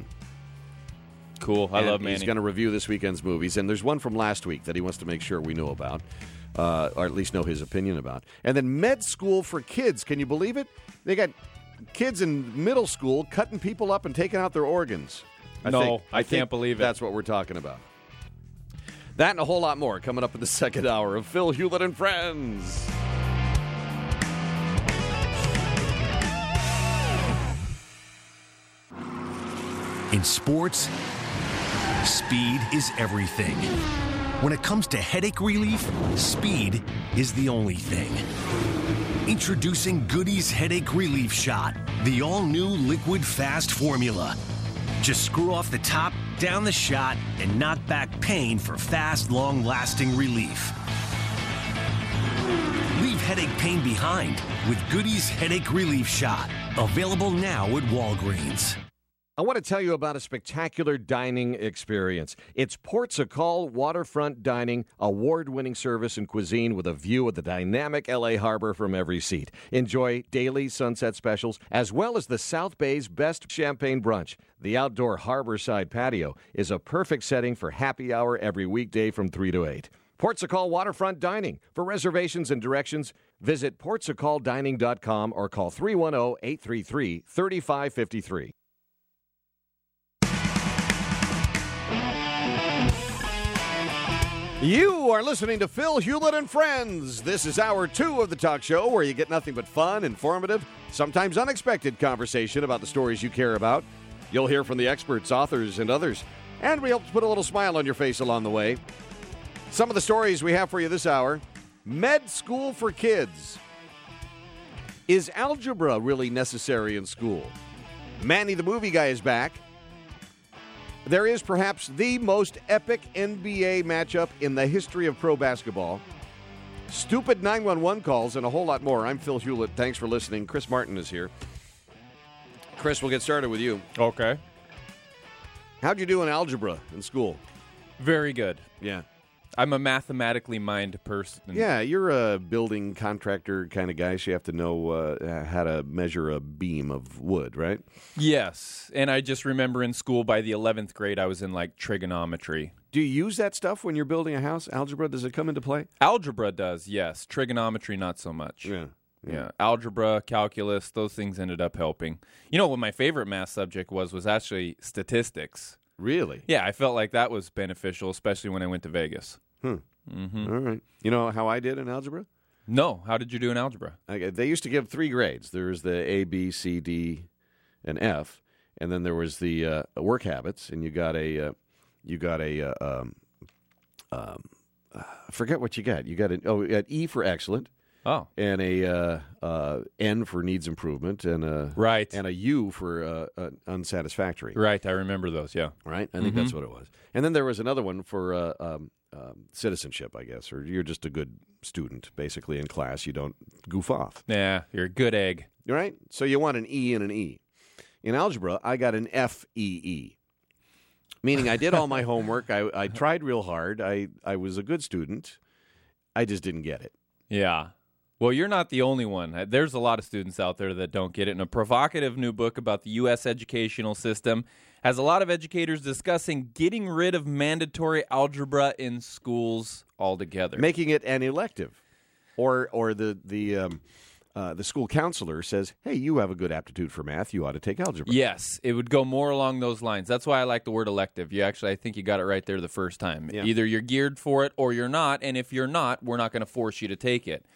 Cool. I And love Manny. He's going to review this weekend's movies, and there's one from last week that he wants to make sure we know about, uh, or at least know his opinion about. And then med school for kids. Can you believe it? They got kids in middle school cutting people up and taking out their organs. I No, think, I think can't believe it. That's what we're talking about. That and a whole lot more coming up in the second hour of Phil Hewlett and Friends. In sports, speed is everything. When it comes to headache relief, speed is the only thing. Introducing Goody's Headache Relief Shot, the all-new liquid fast formula. Just screw off the top, down the shot, and knock back pain for fast, long-lasting relief. Leave headache pain behind with Goody's Headache Relief Shot. Available now at Walgreens. I want to tell you about a spectacular dining experience. It's Portugal Waterfront Dining, award-winning service and cuisine with a view of the dynamic L A harbor from every seat. Enjoy daily sunset specials, as well as the South Bay's best champagne brunch. The outdoor harborside patio is a perfect setting for happy hour every weekday from three to eight. Portugal Waterfront Dining. For reservations and directions, visit portugal dining dot com or call three one zero, eight three three, three five five three. You are listening to Phil Hewlett and Friends. This is hour two of the talk show where you get nothing but fun, informative, sometimes unexpected conversation about the stories you care about. You'll hear from the experts, authors, and others, and we hope to put a little smile on your face along the way. Some of the stories we have for you this hour. Med school for kids. Is algebra really necessary in school? Manny the Movie Guy is back. There is perhaps the most epic N B A matchup in the history of pro basketball. Stupid nine one one calls and a whole lot more. I'm Phil Hewlett. Thanks for listening. Chris Martin is here. Chris, we'll get started with you. Okay. How'd you do in algebra in school? Very good. Yeah. I'm a mathematically minded person. Yeah, you're a building contractor kind of guy, so you have to know uh, how to measure a beam of wood, right? Yes. And I just remember in school by the eleventh grade, I was in like trigonometry. Do you use that stuff when you're building a house? Algebra, does it come into play? Algebra does, yes. Trigonometry, not so much. Yeah. Yeah. yeah. Algebra, calculus, those things ended up helping. You know what my favorite math subject was, was actually statistics. Really? Yeah, I felt like that was beneficial, especially when I went to Vegas. Hmm. Mm-hmm. All right. You know how I did in algebra? No. How did you do in algebra? I, they used to give three grades. There's the A, B, C, D, and F, and then there was the uh, work habits, and you got a, uh, you got a, uh, um, um, uh, I forget what you got. You got an oh, you got E for excellent. Oh. And a uh, uh, N for needs improvement, and a right, and a U for uh, uh, unsatisfactory. Right, I remember those. Yeah, right. I think mm-hmm. that's what it was. And then there was another one for uh, um, um, citizenship, I guess, or you're just a good student, basically in class. You don't goof off. Yeah, you're a good egg. Right. So you want an E and an E. In algebra, I got an F E E, meaning I did all my homework. I, I tried real hard. I I was a good student. I just didn't get it. Yeah. Well, you're not the only one. There's a lot of students out there that don't get it. And a provocative new book about the U S educational system has a lot of educators discussing getting rid of mandatory algebra in schools altogether. Making it an elective. Or or the the um, uh, the school counselor says, hey, you have a good aptitude for math. You ought to take algebra. Yes, it would go more along those lines. That's why I like the word elective. You actually, I think you got it right there the first time. Yeah. Either you're geared for it or you're not. And if you're not, we're not going to force you to take it.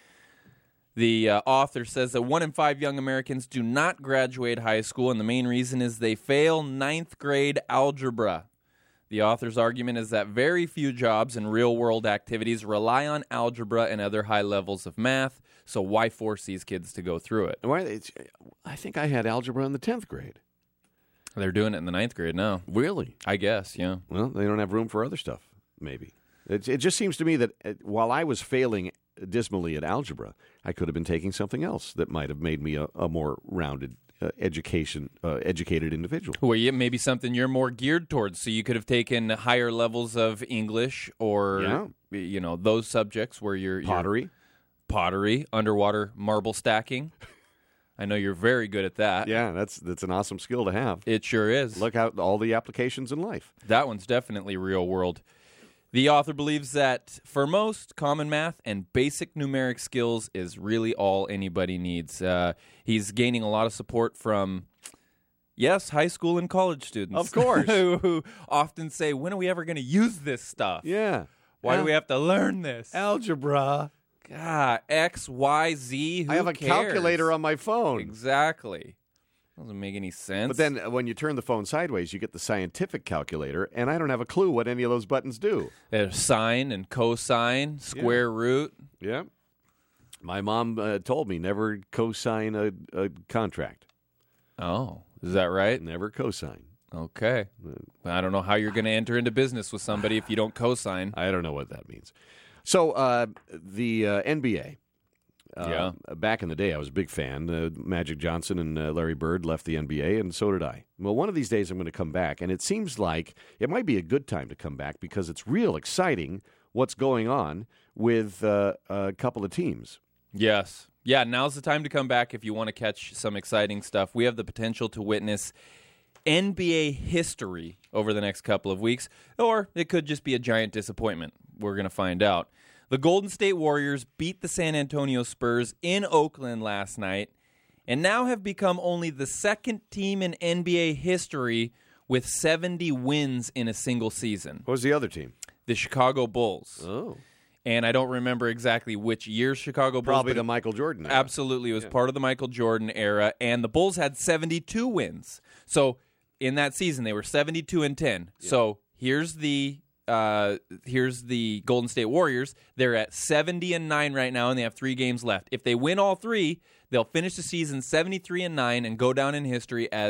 The uh, author says that one in five young Americans do not graduate high school, and the main reason is they fail ninth grade algebra. The author's argument is that very few jobs and real-world activities rely on algebra and other high levels of math, so why force these kids to go through it? Why? It's, I think I had algebra in the tenth grade. They're doing it in the ninth grade now. Really? I guess, yeah. Well, they don't have room for other stuff, maybe. It, it just seems to me that uh, while I was failing dismally at algebra, I could have been taking something else that might have made me a, a more rounded uh, education, uh, educated individual. Well, yeah, maybe something you're more geared towards. So you could have taken higher levels of English or, yeah. you know, those subjects where you're... Pottery. You're pottery, underwater marble stacking. I know you're very good at that. Yeah, that's that's an awesome skill to have. It sure is. Look at all the applications in life. That one's definitely real world. The author believes that for most, common math and basic numeric skills is really all anybody needs. Uh, he's gaining a lot of support from, yes, high school and college students. Of course. who, who often say, when are we ever going to use this stuff? Yeah. Why Al- do we have to learn this? Algebra. God, X, Y, Z, who I have a cares? calculator on my phone. Exactly. Doesn't make any sense. But then uh, when you turn the phone sideways, you get the scientific calculator, and I don't have a clue what any of those buttons do. There's sine and cosine, square Yeah. root. Yeah. My mom uh, told me never co-sign a, a contract. Oh, is that right? Never co-sign. Okay. I don't know how you're going to enter into business with somebody if you don't co-sign. I don't know what that means. So uh, the uh, N B A. Uh, Yeah. Back in the day, I was a big fan. Uh, Magic Johnson and uh, Larry Bird left the N B A, and so did I. Well, one of these days I'm going to come back, and it seems like it might be a good time to come back because it's real exciting what's going on with uh, a couple of teams. Yes. Yeah, now's the time to come back if you want to catch some exciting stuff. We have the potential to witness N B A history over the next couple of weeks, or it could just be a giant disappointment. We're going to find out. The Golden State Warriors beat the San Antonio Spurs in Oakland last night and now have become only the second team in N B A history with seventy wins in a single season. What was the other team? The Chicago Bulls. Oh. And I don't remember exactly which year Chicago Bulls. Probably but the Michael Jordan era. Absolutely. It was Yeah. part of the Michael Jordan era, and the Bulls had seventy-two wins. So in that season, they were seventy-two and ten. Yeah. So here's the uh, here's the Golden State Warriors. They're at seventy and nine right now, and they have three games left. If they win all three, they'll finish the season seventy-three and nine and go down in history as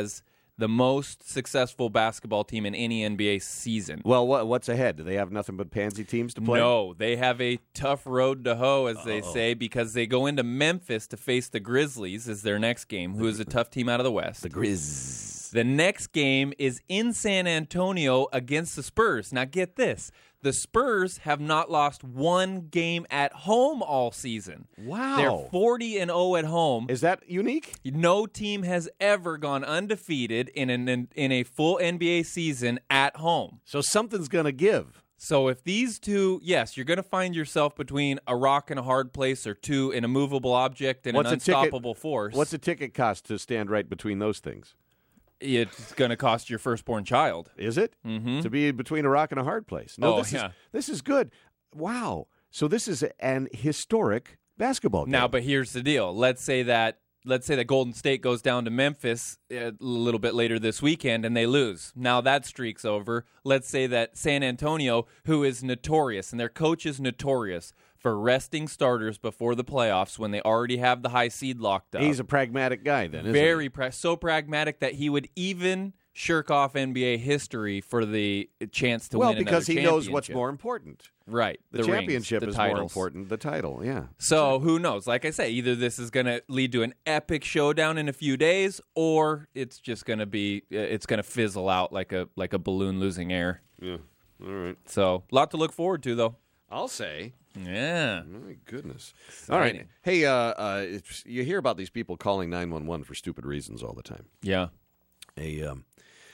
the most successful basketball team in any N B A season. Well, what, what's ahead? Do they have nothing but pansy teams to play? No, they have a tough road to hoe, as they Uh-oh. say, because they go into Memphis to face the Grizzlies as their next game, who is a tough team out of the West. The Grizz. The next game is in San Antonio against the Spurs. Now get this. The Spurs have not lost one game at home all season. Wow. They're forty and oh at home. Is that unique? No team has ever gone undefeated in an in a full N B A season at home. So something's going to give. So if these two, yes, you're going to find yourself between a rock and a hard place, or two, an immovable object and What's an a ticket- unstoppable force. What's a ticket cost to stand right between those things? It's going to cost your firstborn child. Is it? Mm-hmm. To be between a rock and a hard place. No, Oh, this yeah. is this is good. Wow. So this is an historic basketball game. Now, but here's the deal. Let's say that let's say that Golden State goes down to Memphis a little bit later this weekend and they lose. Now that streak's over. Let's say that San Antonio, who is notorious, and their coach is notorious for resting starters before the playoffs when they already have the high seed locked up. He's a pragmatic guy then, isn't Very he? pra- so pragmatic that he would even shirk off N B A history for the chance to Well, win because he another knows what's championship. more important. Right. The, rings, championship the is more titles. important. The title, yeah. So who knows? Like I say, either this is going to lead to an epic showdown in a few days, or it's just going to be it's going to fizzle out like a like a balloon losing air. Yeah. All right. So a lot to look forward to, though. I'll say. Yeah. My goodness. All right. Exciting. Hey, uh, uh, it's, you hear about these people calling nine one one for stupid reasons all the time. Yeah. A um,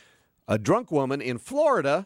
a drunk woman in Florida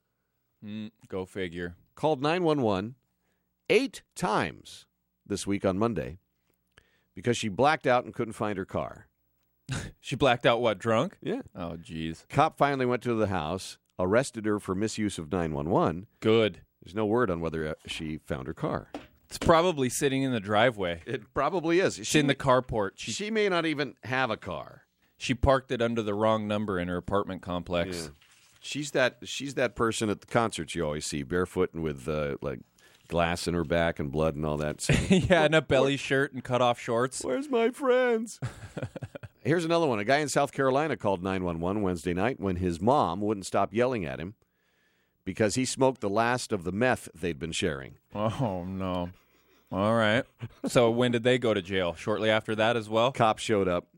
Mm, go figure. called nine one one eight times this week on Monday because she blacked out and couldn't find her car. She blacked out what? Drunk? Yeah. Oh, jeez. Cop finally went to the house, arrested her for misuse of nine one one. Good. There's no word on whether uh, she found her car. It's probably sitting in the driveway. It probably is. It's in the carport. She She may not even have a car. she parked it under the wrong number in her apartment complex. Yeah. She's that she's that person at the concerts you always see, barefoot and with uh, like glass in her back and blood and all that. So, Yeah, and a belly shirt and cut off shorts. where's my friends? Here's another one. A guy in South Carolina called nine one one Wednesday night when his mom wouldn't stop yelling at him because he smoked the last of the meth they'd been sharing. Oh, no. All right. So when did they go to jail? Shortly after that as well? Cop showed up,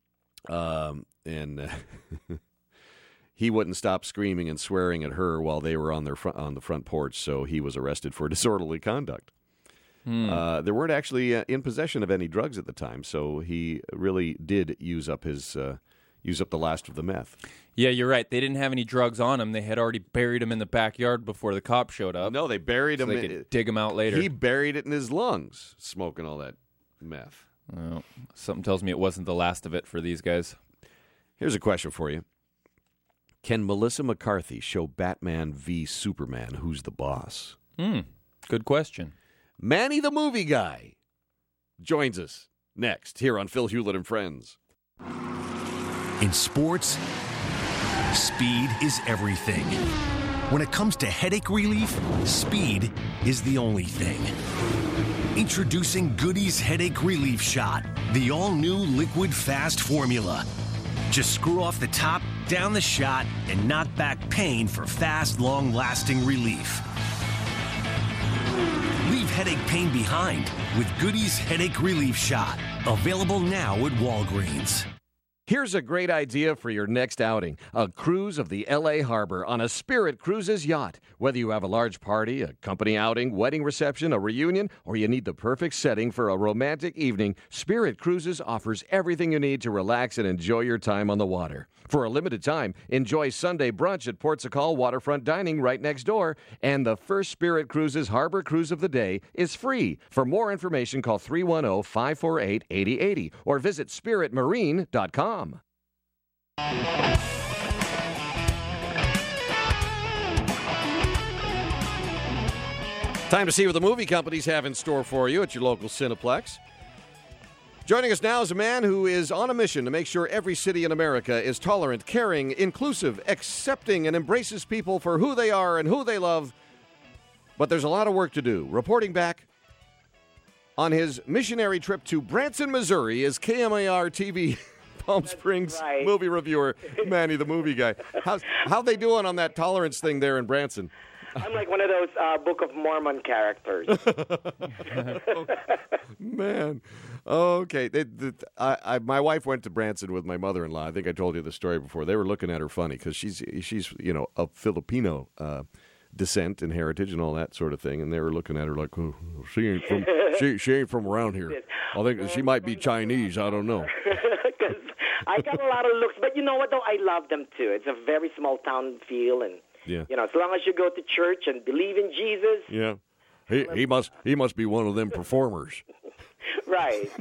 um, and uh, he wouldn't stop screaming and swearing at her while they were on their front, on the front porch. So he was arrested for disorderly conduct. Hmm. Uh, they weren't actually uh, in possession of any drugs at the time, so he really did use up his uh, use up the last of the meth. Yeah, you're right. They didn't have any drugs on him. They had already buried him in the backyard before the cop showed up. No, they buried so him. they in, could dig him out later. He buried it in his lungs, smoking all that meth. Well, something tells me it wasn't the last of it for these guys. Here's a question for you. Can Melissa McCarthy show Batman v Superman who's the boss? Hmm. Good question. Manny the Movie Guy joins us next here on Phil Hewlett and Friends. In sports, speed is everything. When it comes to headache relief, speed is the only thing. Introducing Goody's Headache Relief Shot, the all-new liquid fast formula. Just screw off the top, down the shot, and knock back pain for fast, long-lasting relief. Leave headache pain behind with Goody's Headache Relief Shot. Available now at Walgreens. Here's a great idea for your next outing. A cruise of the L A Harbor on a Spirit Cruises yacht. Whether you have a large party, a company outing, wedding reception, a reunion, or you need the perfect setting for a romantic evening, Spirit Cruises offers everything you need to relax and enjoy your time on the water. For a limited time, enjoy Sunday brunch at Port Sacal Waterfront Dining right next door. And the first Spirit Cruises Harbor Cruise of the day is free. For more information, call three one zero, five four eight, eight zero eight zero or visit spirit marine dot com. Time to see what the movie companies have in store for you at your local Cineplex. Joining us now is a man who is on a mission to make sure every city in America is tolerant, caring, inclusive, accepting, and embraces people for who they are and who they love. But there's a lot of work to do. Reporting back on his missionary trip to Branson, Missouri is K M A R T V Palm Springs right. movie reviewer, Manny, the movie guy. How's how they doing on that tolerance thing there in Branson? I'm like one of those uh, Book of Mormon characters. Man, okay. They, they, I, I, my wife went to Branson with my mother-in-law. I think I told you the story before. They were looking at her funny because she's she's you know of Filipino uh, descent and heritage and all that sort of thing, and they were looking at her like, oh, she ain't from she she ain't from around here. I think she might be Chinese. I don't know. Because I got a lot of looks, but you know what though? I love them too. It's a very small town feel, and yeah. you know, as long as you go to church and believe in Jesus. Yeah. He he must he must be one of them performers. Right.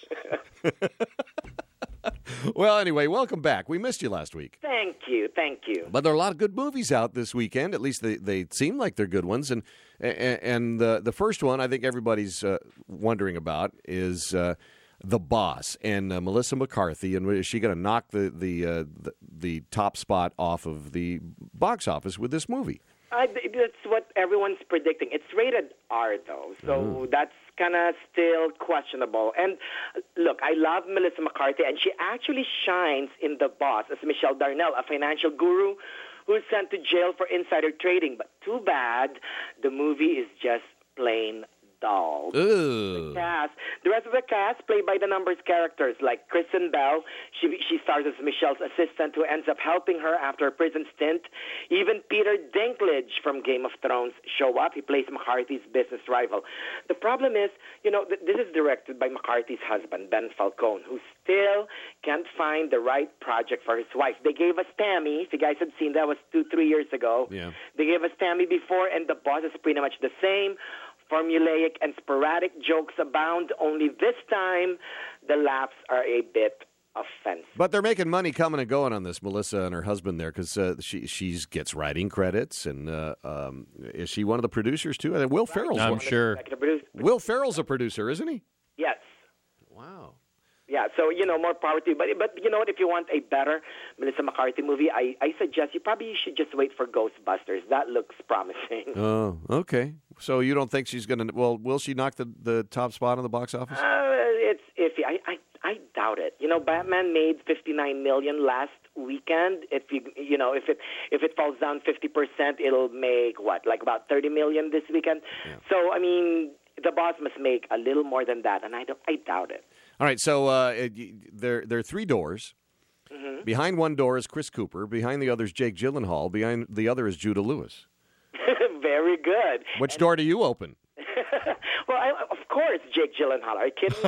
Well, anyway, welcome back. We missed you last week. Thank you, thank you. But there are a lot of good movies out this weekend. At least they, they seem like they're good ones. And and, and the the first one I think everybody's uh, wondering about is uh, The Boss and uh, Melissa McCarthy. And is she going to knock the the, uh, the the top spot off of the box office with this movie? I, that's what everyone's predicting. It's rated R, though, so Mm. that's kind of still questionable. And look, I love Melissa McCarthy, and she actually shines in The Boss as Michelle Darnell, a financial guru who's sent to jail for insider trading. But too bad, the movie is just plain dull. Ugh. Cast. The rest of the cast played by the numbers characters like Kristen Bell. She she stars as Michelle's assistant who ends up helping her after a prison stint. Even Peter Dinklage from Game of Thrones show up. He plays McCarthy's business rival. The problem is, you know, th- this is directed by McCarthy's husband, Ben Falcone, who still can't find the right project for his wife. They gave us Tammy. If you guys had seen that, was two, three years ago. Yeah. They gave us Tammy before, and The Boss is pretty much the same. Formulaic and sporadic jokes abound, only this time the laughs are a bit offensive. But they're making money coming and going on this, Melissa and her husband there, because uh, she she's gets writing credits, and uh, um, is she one of the producers too? Uh, Will Ferrell's I'm one. sure. Executive producer. Will Ferrell's a producer, isn't he? Yes. Wow. Yeah, so, you know, more power to you. But, but you know what, if you want a better Melissa McCarthy movie, I, I suggest you probably should just wait for Ghostbusters. That looks promising. Oh, okay. So you don't think she's going to, well, will she knock the, the top spot on the box office? Uh, it's iffy. I, I, I doubt it. You know, Batman made fifty-nine million dollars last weekend. If you you know, if it if it falls down fifty percent, it'll make, what, like about thirty million dollars this weekend? Yeah. So, I mean, The Boss must make a little more than that, and I, don't, I doubt it. All right, so uh, it, there, there are three doors. Mm-hmm. Behind one door is Chris Cooper. Behind the other is Jake Gyllenhaal. Behind the other is Judah Lewis. Very good. Which and, door do you open? Well, I, of course, Jake Gyllenhaal. Are you kidding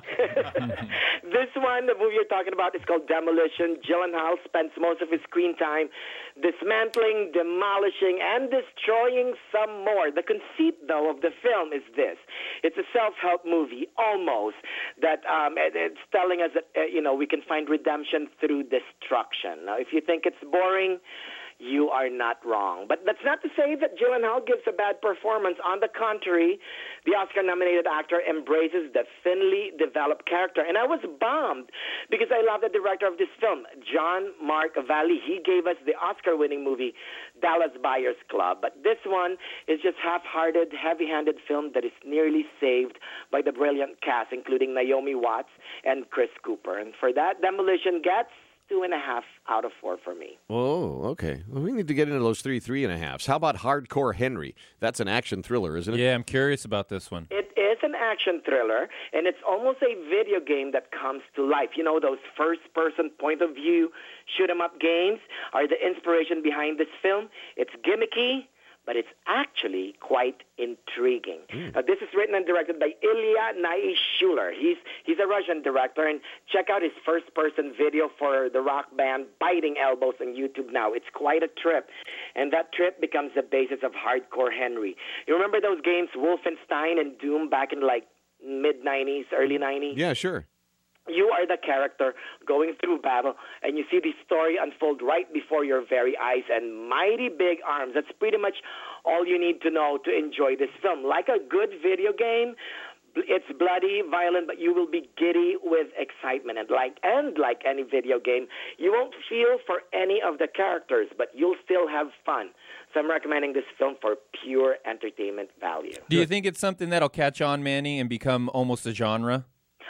me? This one, the movie you're talking about, is called Demolition. Gyllenhaal spends most of his screen time dismantling, demolishing, and destroying some more. The conceit, though, of the film is this. It's a self-help movie, almost, that um, it, it's telling us that, uh, you know, we can find redemption through destruction. Now, if you think it's boring, you are not wrong. But that's not to say that Gyllenhaal gives a bad performance. On the contrary, the Oscar-nominated actor embraces the thinly developed character. And I was bummed because I love the director of this film, John Mark Valley. He gave us the Oscar-winning movie, Dallas Buyers Club. But this one is just half-hearted, heavy-handed film that is nearly saved by the brilliant cast, including Naomi Watts and Chris Cooper. And for that, Demolition gets two and a half out of four for me. Oh, okay. Well, we need to get into those three three and a halves. How about Hardcore Henry? That's an action thriller, isn't it? Yeah, I'm curious about this one. It is an action thriller, and it's almost a video game that comes to life. You know, those first-person point-of-view shoot-'em-up games are the inspiration behind this film. It's gimmicky, but it's actually quite intriguing. Mm. Now, this is written and directed by Ilya Naishuller. He's he's a Russian director, and check out his first-person video for the rock band Biting Elbows on YouTube now. It's quite a trip, and that trip becomes the basis of Hardcore Henry. You remember those games Wolfenstein and Doom back in, like, mid-nineties, early nineties? Yeah, sure. You are the character going through battle, and you see the story unfold right before your very eyes, and mighty big arms. That's pretty much all you need to know to enjoy this film. Like a good video game, it's bloody, violent, but you will be giddy with excitement. And like and like any video game, you won't feel for any of the characters, but you'll still have fun. So I'm recommending this film for pure entertainment value. Do you think it's something that'll catch on, Manny, and become almost a genre? Oh,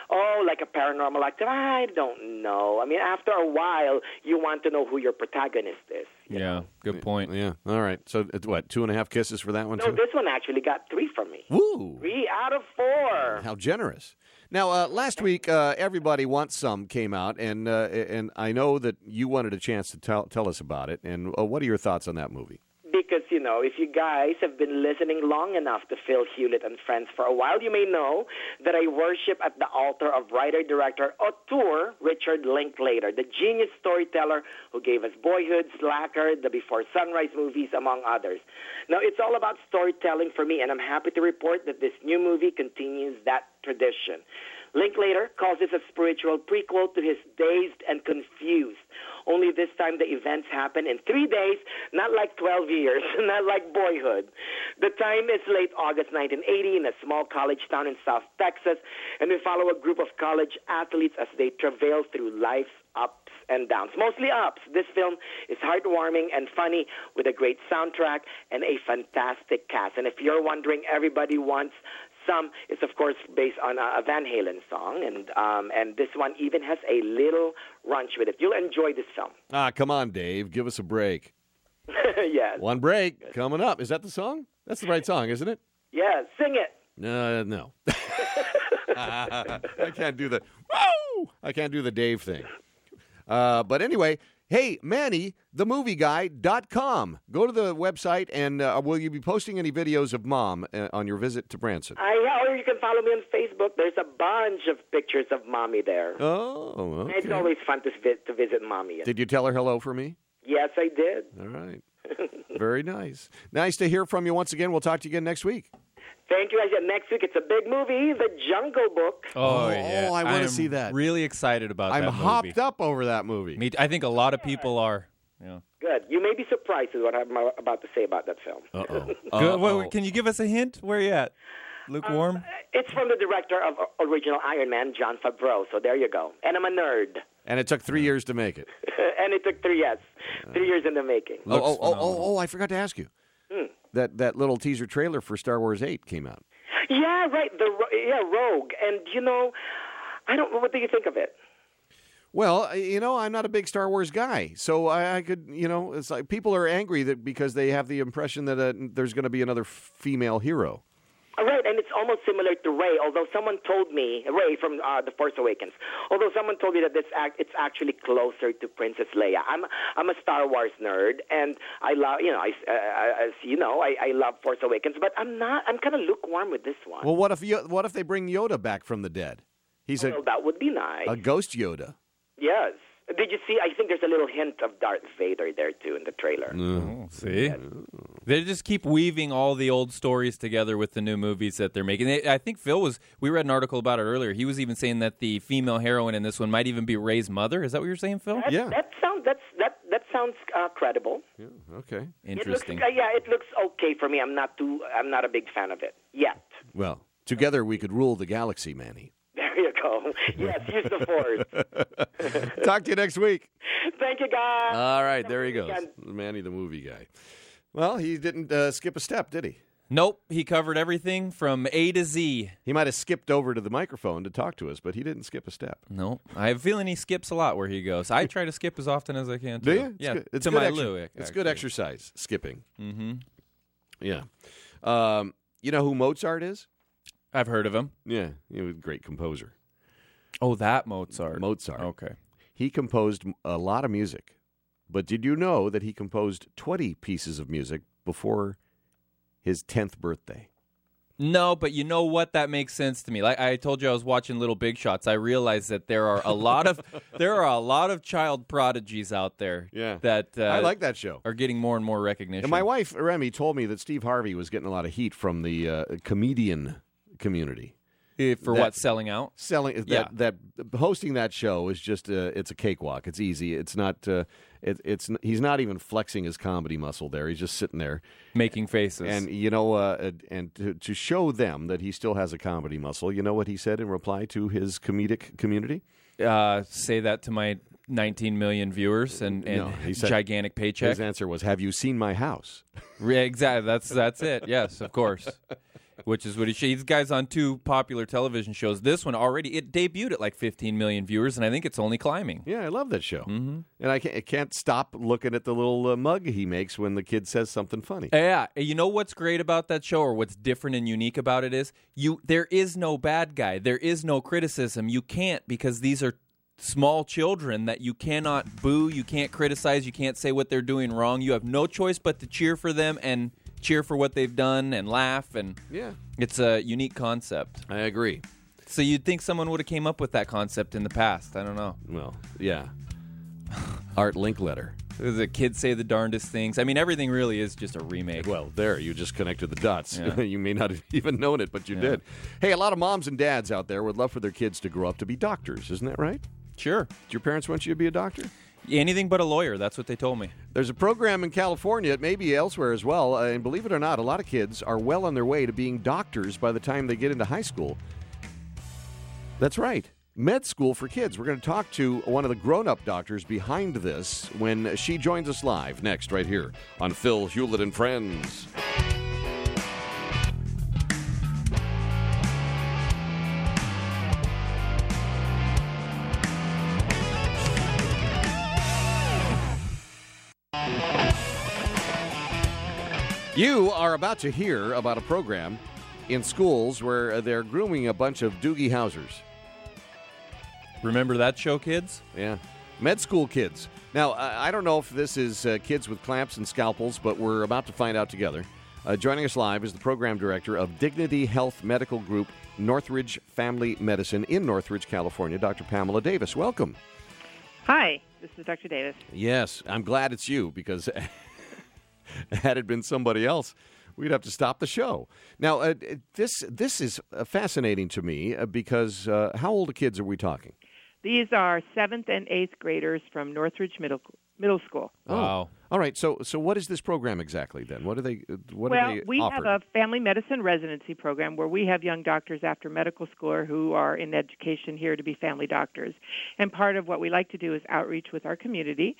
like a paranormal activity, I don't know. I mean, after a while, you want to know who your protagonist is. You Yeah, know? good point. Yeah. All right. So it's what, two and a half kisses for that one No, too? this one actually got three from me. Woo! Three out of four. How generous. Now, uh, last week, uh, Everybody Wants Some came out, and uh, and I know that you wanted a chance to tell tell us about it. And uh, what are your thoughts on that movie? Because, you know, if you guys have been listening long enough to Phil Hewlett and Friends for a while, you may know that I worship at the altar of writer-director auteur Richard Linklater, the genius storyteller who gave us Boyhood, Slacker, the Before Sunrise movies, among others. Now, it's all about storytelling for me, and I'm happy to report that this new movie continues that tradition. Linklater calls this a spiritual prequel to his Dazed and Confused. Only this time the events happen in three days, not like twelve years, not like Boyhood. The time is late August nineteen eighty in a small college town in South Texas, and we follow a group of college athletes as they travail through life's ups and downs. Mostly ups. This film is heartwarming and funny with a great soundtrack and a fantastic cast. And if you're wondering, Everybody Wants Some is, of course, based on a Van Halen song, and um, and this one even has a little ranch with it. You'll enjoy this film. Ah, come on, Dave. Give us a break. Yes. One break coming up. Is that the song? That's the right song, isn't it? Yeah, sing it. Uh, no. I can't do the, whoa! I can't do the Dave thing. Uh, but anyway, hey, Manny, the movie guy dot com. Go to the website, and uh, will you be posting any videos of Mom uh, on your visit to Branson? I, or you can follow me on Facebook. There's a bunch of pictures of Mommy there. Oh, okay. It's always fun to, vi- to visit Mommy. Did you tell her hello for me? Yes, I did. All right. Very nice. Nice to hear from you once again. We'll talk to you again next week. Thank you. Guys. Next week, it's a big movie, The Jungle Book. Oh, Oh, yeah. I wanna I'm see that. Really excited about I'm that movie. hopped up over that movie. Me, I think a lot of people are. Yeah. Good. You may be surprised with what I'm about to say about that film. Uh-oh. Good. Uh-oh. What- can you give us a hint? Where you at? Lukewarm? Um, it's from the director of original Iron Man, Jon Favreau. So there you go. And I'm a nerd. And it took three years to make it. And it took three years, three years in the making. Oh, oh, oh, oh, phenomenal. oh, I forgot to ask you. Hmm. That that little teaser trailer for Star Wars eight came out. Yeah, right. The Ro- yeah Rogue, and you know, I don't. What do you think of it? Well, you know, I'm not a big Star Wars guy, so I, I could, you know, it's like people are angry that because they have the impression that uh, there's going to be another female hero. All right, and it's almost similar to Rey. Although someone told me Rey from uh, The Force Awakens. Although someone told me that this act it's actually closer to Princess Leia. I'm I'm a Star Wars nerd, and I love you know I uh, as you know I, I love Force Awakens, but I'm not. I'm kind of lukewarm with this one. Well, what if Yo- what if they bring Yoda back from the dead? He's a Well, that would be nice. a ghost Yoda. Yes. Did you see? I think there's a little hint of Darth Vader there too in the trailer. Oh, see? They just keep weaving all the old stories together with the new movies that they're making. They, I think Phil was, we read an article about it earlier. He was even saying that the female heroine in this one might even be Rey's mother. Is that what you're saying, Phil? That, Yeah. That sounds that's that that sounds uh, credible. Yeah, okay. Interesting. It looks, uh, yeah, it looks okay for me. I'm not too. I'm not a big fan of it yet. Well, together we could rule the galaxy, Manny. There you go. Yes, use the force. Talk to you next week. Thank you, guys. All right, there he Have a goes, good weekend. Manny the movie guy. Well, he didn't uh, skip a step, did he? Nope. He covered everything from A to Z. He might have skipped over to the microphone to talk to us, but he didn't skip a step. Nope. I have a feeling he skips a lot where he goes. I try to skip as often as I can. Do too. you? It's Yeah. good. It's to good my exer- Lou. It's good actually. exercise, skipping. Mm-hmm. Yeah. Um, you know who Mozart is? I've heard of him. Yeah, he was a great composer. Oh, that Mozart. Mozart. Okay. He composed a lot of music, but did you know that he composed twenty pieces of music before his tenth birthday? No, but you know what? That makes sense to me. Like I told you, I was watching Little Big Shots. I realized that there are a lot of there are a lot of child prodigies out there. Yeah. that uh, I like that show. are getting more and more recognition. And my wife, Remy, told me that Steve Harvey was getting a lot of heat from the uh, comedian community. Eh, for that- what selling out? Selling that, Yeah. that hosting that show is just uh, it's a cakewalk. It's easy. It's not. Uh, it, it's he's not even flexing his comedy muscle there. He's just sitting there, Making faces. and you know, uh, and to, to show them that he still has a comedy muscle. You know what he said in reply to his comedic community? uh, say that to my nineteen million viewers and, and No, he said- gigantic paycheck. His answer was, "Have you seen my house?" Re- exactly. That's that's it. Yes, of course. Which is what he, these guys on two popular television shows. This one already, it debuted at like fifteen million viewers, and I think it's only climbing. Yeah, I love that show. Mm-hmm. And I can't, I can't stop looking at the little uh, mug he makes when the kid says something funny. Yeah, you know what's great about that show, or what's different and unique about it is you. There is no bad guy. There is no criticism. You can't, because these are small children that you cannot boo, you can't criticize, you can't say what they're doing wrong. You have no choice but to cheer for them and cheer for what they've done and laugh, and yeah, it's a unique concept. I agree. So you'd think someone would have came up with that concept in the past. I don't know. Well, yeah. Art Linkletter. The kids say the darndest things. I mean, everything really is just a remake. Well, there, you just connected the dots. Yeah. You may not have even known it, but you Yeah. did. Hey, a lot of moms and dads out there would love for their kids to grow up to be doctors. Isn't that right? Sure. Did your parents want you to be a doctor? Anything but a lawyer. That's what they told me. There's a program in California, it may be elsewhere as well, uh, and believe it or not, a lot of kids are well on their way to being doctors by the time they get into high school. That's right. Med school for kids. We're going to talk to one of the grown-up doctors behind this when she joins us live next right here on Phil Hewlett and Friends. You are about to hear about a program in schools where they're grooming a bunch of Doogie Housers. Remember that show, kids? Yeah. Med school kids. Now, I I don't know if this is uh, kids with clamps and scalpels, but we're about to find out together. Uh, joining us live is the program director of Dignity Health Medical Group, Northridge Family Medicine in Northridge, California, Doctor Pamela Davis. Welcome. Hi, this is Doctor Davis. Yes, I'm glad it's you, because had it been somebody else, we'd have to stop the show. Now, uh, this this is uh, fascinating to me uh, because uh, how old kids are we talking? These are seventh and eighth graders from Northridge Middle Middle School. Wow. All right. So, so what is this program exactly then? What do they? What well, do they we offer? have a family medicine residency program where we have young doctors after medical school who are in education here to be family doctors. And part of what we like to do is outreach with our community.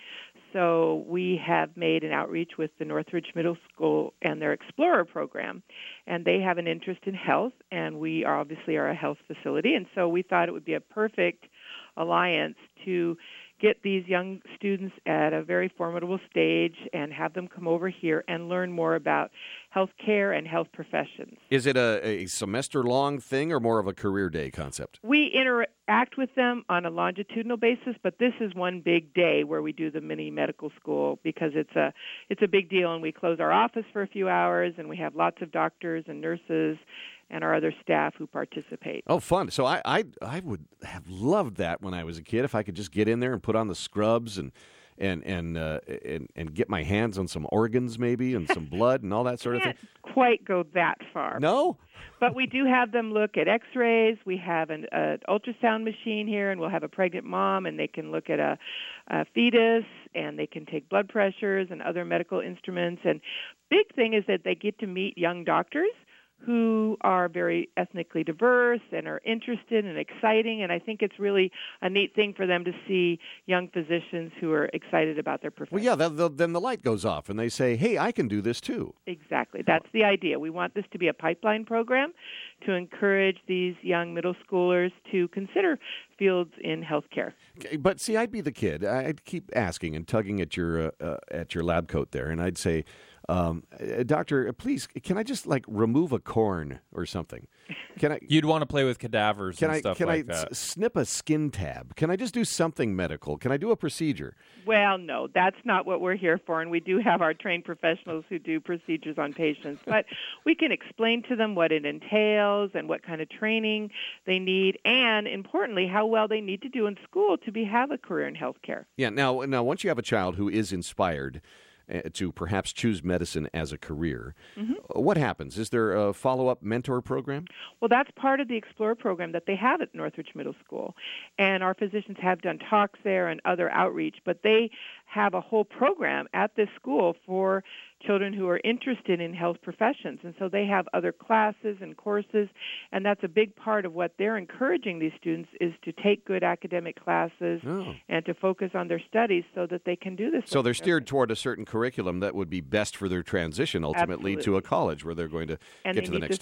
So we have made an outreach with the Northridge Middle School and their Explorer program. And they have an interest in health, and we are obviously are a health facility. And so we thought it would be a perfect alliance to get these young students at a very formidable stage and have them come over here and learn more about health care and health professions. Is it a, a semester-long thing or more of a career day concept? We interact with them on a longitudinal basis, but this is one big day where we do the mini medical school because it's a it's a big deal, and we close our office for a few hours, and we have lots of doctors and nurses and our other staff who participate. Oh, fun. So I, I I would have loved that when I was a kid, if I could just get in there and put on the scrubs and and and uh, and, and get my hands on some organs maybe and some blood and all that sort of thing. Can't quite go that far. No? But we do have them look at x-rays. We have an uh, ultrasound machine here, and we'll have a pregnant mom, and they can look at a, a fetus, and they can take blood pressures and other medical instruments. And big thing is that they get to meet young doctors who are very ethnically diverse and are interested and exciting. And I think it's really a neat thing for them to see young physicians who are excited about their profession. Well, yeah, the, the, then the light goes off, and they say, hey, I can do this too. Exactly. That's the idea. We want this to be a pipeline program to encourage these young middle schoolers to consider fields in healthcare. Okay, but see, I'd be the kid. I'd keep asking and tugging at your uh, uh, at your lab coat there, and I'd say, um, "Doctor, please, can I just like remove a corn or something? Can I? You'd want to play with cadavers Can and I? stuff Can like I that. s- snip a skin tab? Can I just do something medical? Can I do a procedure? Well, no, that's not what we're here for, and we do have our trained professionals who do procedures on patients. But we can explain to them what it entails and what kind of training they need, and importantly, how well they need to do in school to be have a career in healthcare. Yeah. Now, now, once you have a child who is inspired uh, to perhaps choose medicine as a career, Mm-hmm. uh, what happens? Is there a follow-up mentor program? Well, that's part of the Explorer program that they have at Northridge Middle School. And our physicians have done talks there and other outreach, but they have a whole program at this school for children who are interested in health professions. And so they have other classes and courses, and that's a big part of what they're encouraging these students is to take good academic classes Oh. and to focus on their studies so that they can do this. So they're work. steered toward a certain curriculum that would be best for their transition ultimately to Absolutely. a college where they're going to And get they to the need next to- step.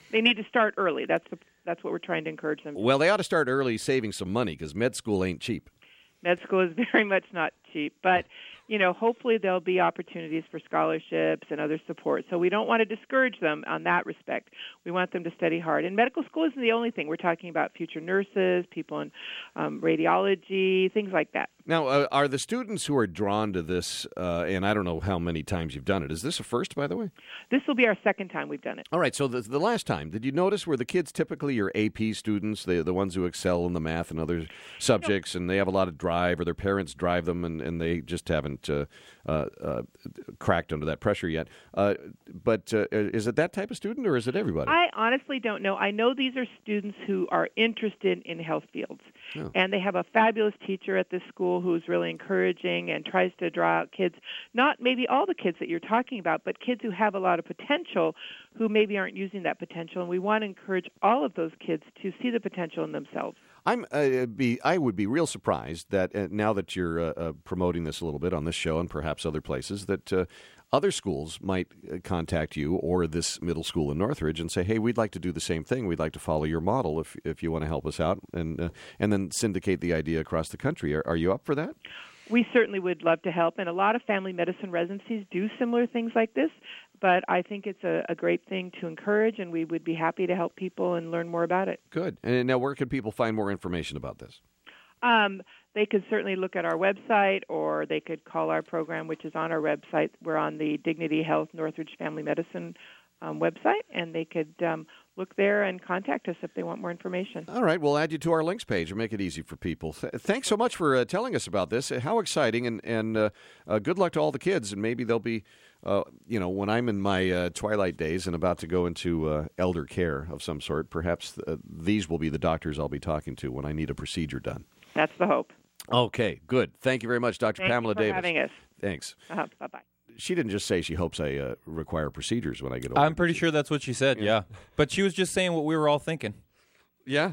they need to start early. That's the, that's what we're trying to encourage them. Well, they ought to start early saving some money because med school ain't cheap. Med school is very much not cheap, but you know, hopefully there'll be opportunities for scholarships and other support. So we don't want to discourage them on that respect. We want them to study hard. And medical school isn't the only thing. We're talking about future nurses, people in um, radiology, things like that. Now, uh, are the students who are drawn to this, uh, and I don't know how many times you've done it, is this a first, by the way? This will be our second time we've done it. All right, so the, the last time, did you notice were the kids typically your A P students, the, the ones who excel in the math and other subjects, and they have a lot of drive, or their parents drive them, and, and they just haven't uh, uh, uh, cracked under that pressure yet? Uh, but uh, is it that type of student, or is it everybody? I honestly don't know. I know these are students who are interested in health fields, Oh. and they have a fabulous teacher at this school who's really encouraging and tries to draw out kids, not maybe all the kids that you're talking about, but kids who have a lot of potential who maybe aren't using that potential, and we want to encourage all of those kids to see the potential in themselves. I'm uh, be I would be real surprised that uh, now that you're uh, uh, promoting this a little bit on this show and perhaps other places that uh, other schools might uh, contact you or this middle school in Northridge and say, "Hey, we'd like to do the same thing. We'd like to follow your model if if you want to help us out," and uh, and then syndicate the idea across the country. Are, are you up for that? We certainly would love to help, and a lot of family medicine residencies do similar things like this, but I think it's a, a great thing to encourage, and we would be happy to help people and learn more about it. Good. And now where can people find more information about this? Um, they could certainly look at our website, or they could call our program, which is on our website. We're on the Dignity Health Northridge Family Medicine um, website, and they could um, look there and contact us if they want more information. All right, we'll add you to our links page and make it easy for people. Th- thanks so much for uh, telling us about this. How exciting, and, and uh, uh, good luck to all the kids, and maybe they'll be, uh, you know, when I'm in my uh, twilight days and about to go into uh, elder care of some sort, perhaps uh, these will be the doctors I'll be talking to when I need a procedure done. That's the hope. Okay, good. Thank you very much, Doctor Thank Pamela you for Davis. having us. Thanks. Uh-huh. Bye-bye. She didn't just say she hopes I uh, require procedures when I get older. I'm pretty sure that's what she said, yeah. yeah. But she was just saying what we were all thinking. Yeah?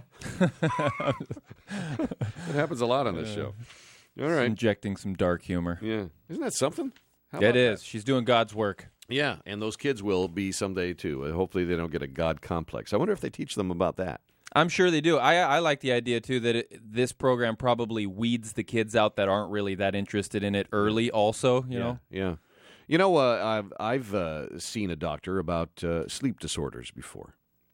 It happens a lot on this show. All right. Injecting some dark humor. Yeah. Isn't that something? How It about is. that? She's doing God's work. Yeah, and those kids will be someday, too. Uh, hopefully they don't get a God complex. I wonder if they teach them about that. I'm sure they do. I I like the idea, too, that it, this program probably weeds the kids out that aren't really that interested in it early also, you yeah, know? Yeah. You know, uh, I've, I've uh, seen a doctor about uh, sleep disorders before.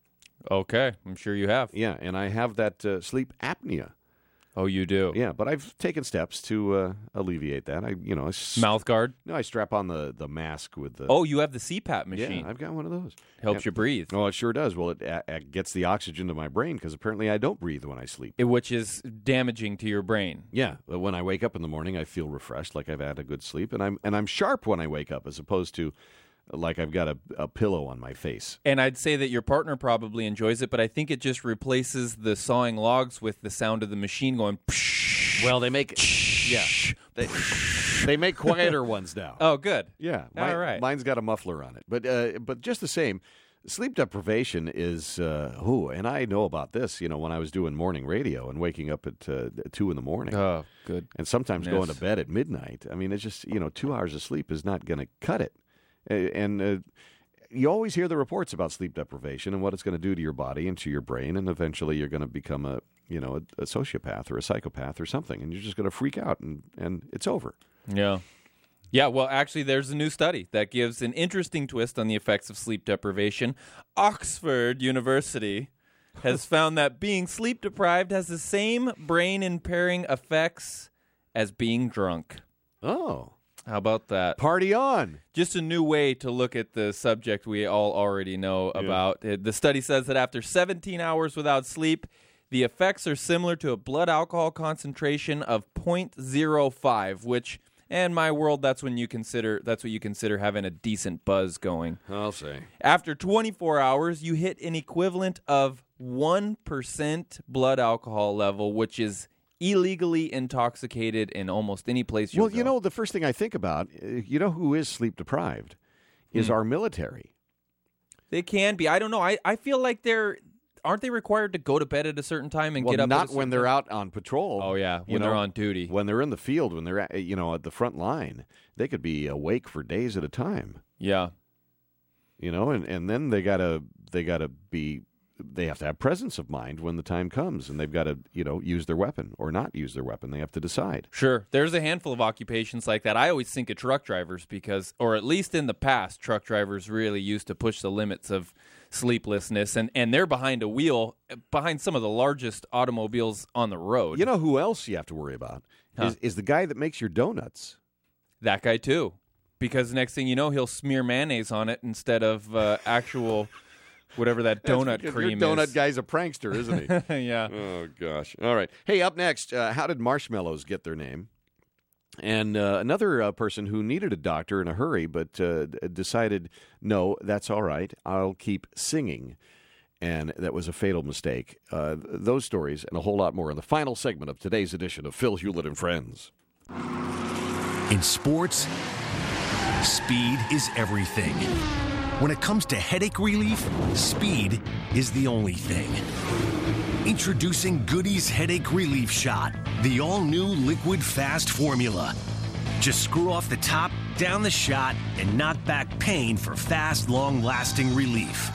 Okay, I'm sure you have. Yeah, and I have that uh, sleep apnea. Oh, you do? Yeah, but I've taken steps to uh, alleviate that. I, you know, I s- Mouth guard? No, I strap on the, the mask with the. Oh, you have the C PAP machine. Yeah, I've got one of those. Helps yeah. you breathe. Oh, it sure does. Well, it, uh, it gets the oxygen to my brain because apparently I don't breathe when I sleep. It, which is damaging to your brain. Yeah, but when I wake up in the morning, I feel refreshed, like I've had a good sleep, and I'm and I'm sharp when I wake up, as opposed to like I've got a, a pillow on my face. And I'd say that your partner probably enjoys it, but I think it just replaces the sawing logs with the sound of the machine going. Psh, well, they make yeah, they, they make quieter ones now. Oh, good. Yeah, all right. Mine's got a muffler on it, but uh, but just the same. Sleep deprivation is, uh, ooh, and I know about this, you know, when I was doing morning radio and waking up at uh, two in the morning. Oh, good. And sometimes Yes. going to bed at midnight. I mean, it's just, you know, two hours of sleep is not going to cut it. Uh, and uh, you always hear the reports about sleep deprivation and what it's going to do to your body and to your brain, and eventually you're going to become a, you know, a, a sociopath or a psychopath or something, and you're just going to freak out, and, and it's over. Yeah. Yeah, well, actually, there's a new study that gives an interesting twist on the effects of sleep deprivation. Oxford University has found that being sleep deprived has the same brain-impairing effects as being drunk. Oh. How about that? Party on. Just a new way to look at the subject we all already know about. Uh, The study says that after seventeen hours without sleep, the effects are similar to a blood alcohol concentration of zero point zero five, which... And my world, that's when you consider that's what you consider having a decent buzz going. I'll say. After twenty-four hours, you hit an equivalent of one percent blood alcohol level, which is illegally intoxicated in almost any place you'll Well, you go. know, the first thing I think about, uh, you know who is sleep deprived, is Hmm. our military. They can be. I don't know. I, I feel like they're aren't they required to go to bed at a certain time and Well, get up? not at a when certain they're time? out on patrol. Oh yeah, you when they're know, on duty. When they're in the field, when they're at, you know, at the front line, they could be awake for days at a time. Yeah. you know, and, and then they gotta they gotta be they have to have presence of mind when the time comes, and they've got to, you know, use their weapon or not use their weapon. They have to decide. Sure. There's a handful of occupations like that. I always think of truck drivers because, or at least in the past, truck drivers really used to push the limits of sleeplessness, and, and they're behind a wheel, behind some of the largest automobiles on the road. You know who else you have to worry about Huh. is, is the guy that makes your donuts. That guy, too. Because next thing you know, he'll smear mayonnaise on it instead of uh, actual... whatever that donut That's cream your donut is. guy's a prankster, isn't he? Yeah. Oh, gosh. All right. Hey, up next, uh, how did marshmallows get their name? And uh, another uh, person who needed a doctor in a hurry but uh, d- decided, no, that's all right. I'll keep singing. And that was a fatal mistake. Uh, th- those stories and a whole lot more in the final segment of today's edition of Phil Hewlett and Friends. In sports, speed is everything. When it comes to headache relief, speed is the only thing. Introducing Goody's Headache Relief Shot, the all-new liquid fast formula. Just screw off the top, down the shot, and knock back pain for fast, long-lasting relief.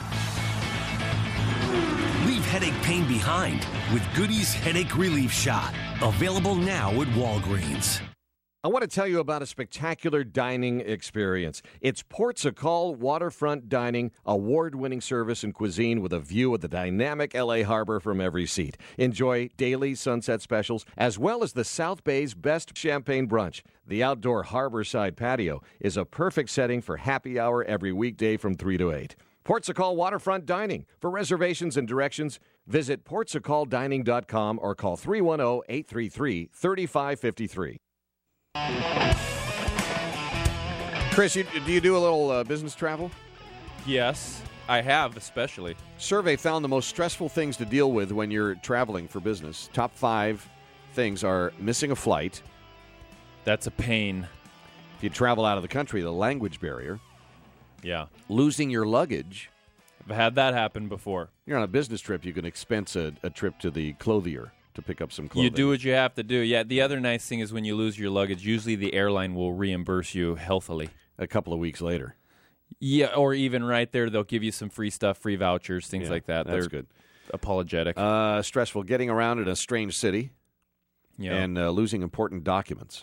Leave headache pain behind with Goody's Headache Relief Shot. Available now at Walgreens. I want to tell you about a spectacular dining experience. It's Portugal Waterfront Dining, award-winning service and cuisine with a view of the dynamic L A harbor from every seat. Enjoy daily sunset specials, as well as the South Bay's best champagne brunch. The outdoor harborside patio is a perfect setting for happy hour every weekday from three to eight. Portugal Waterfront Dining. For reservations and directions, visit portugal dining dot com or call three one zero, eight three three, three five five three. Chris, you, do you do a little uh, business travel? Yes, I have, especially. Survey found the most stressful things to deal with when you're traveling for business. Top five things are missing a flight. That's a pain. If you travel out of the country, the language barrier. Yeah. Losing your luggage. I've had that happen before. You're on a business trip, you can expense a, a trip to the clothier to pick up some clothing. You do what you have to do. Yeah, the other nice thing is when you lose your luggage, usually the airline will reimburse you healthily. A couple of weeks later. Yeah, or even right there, they'll give you some free stuff, free vouchers, things Yeah, like that. That's They're good. apologetic. Uh, stressful getting around in a strange city yeah. and uh, losing important documents.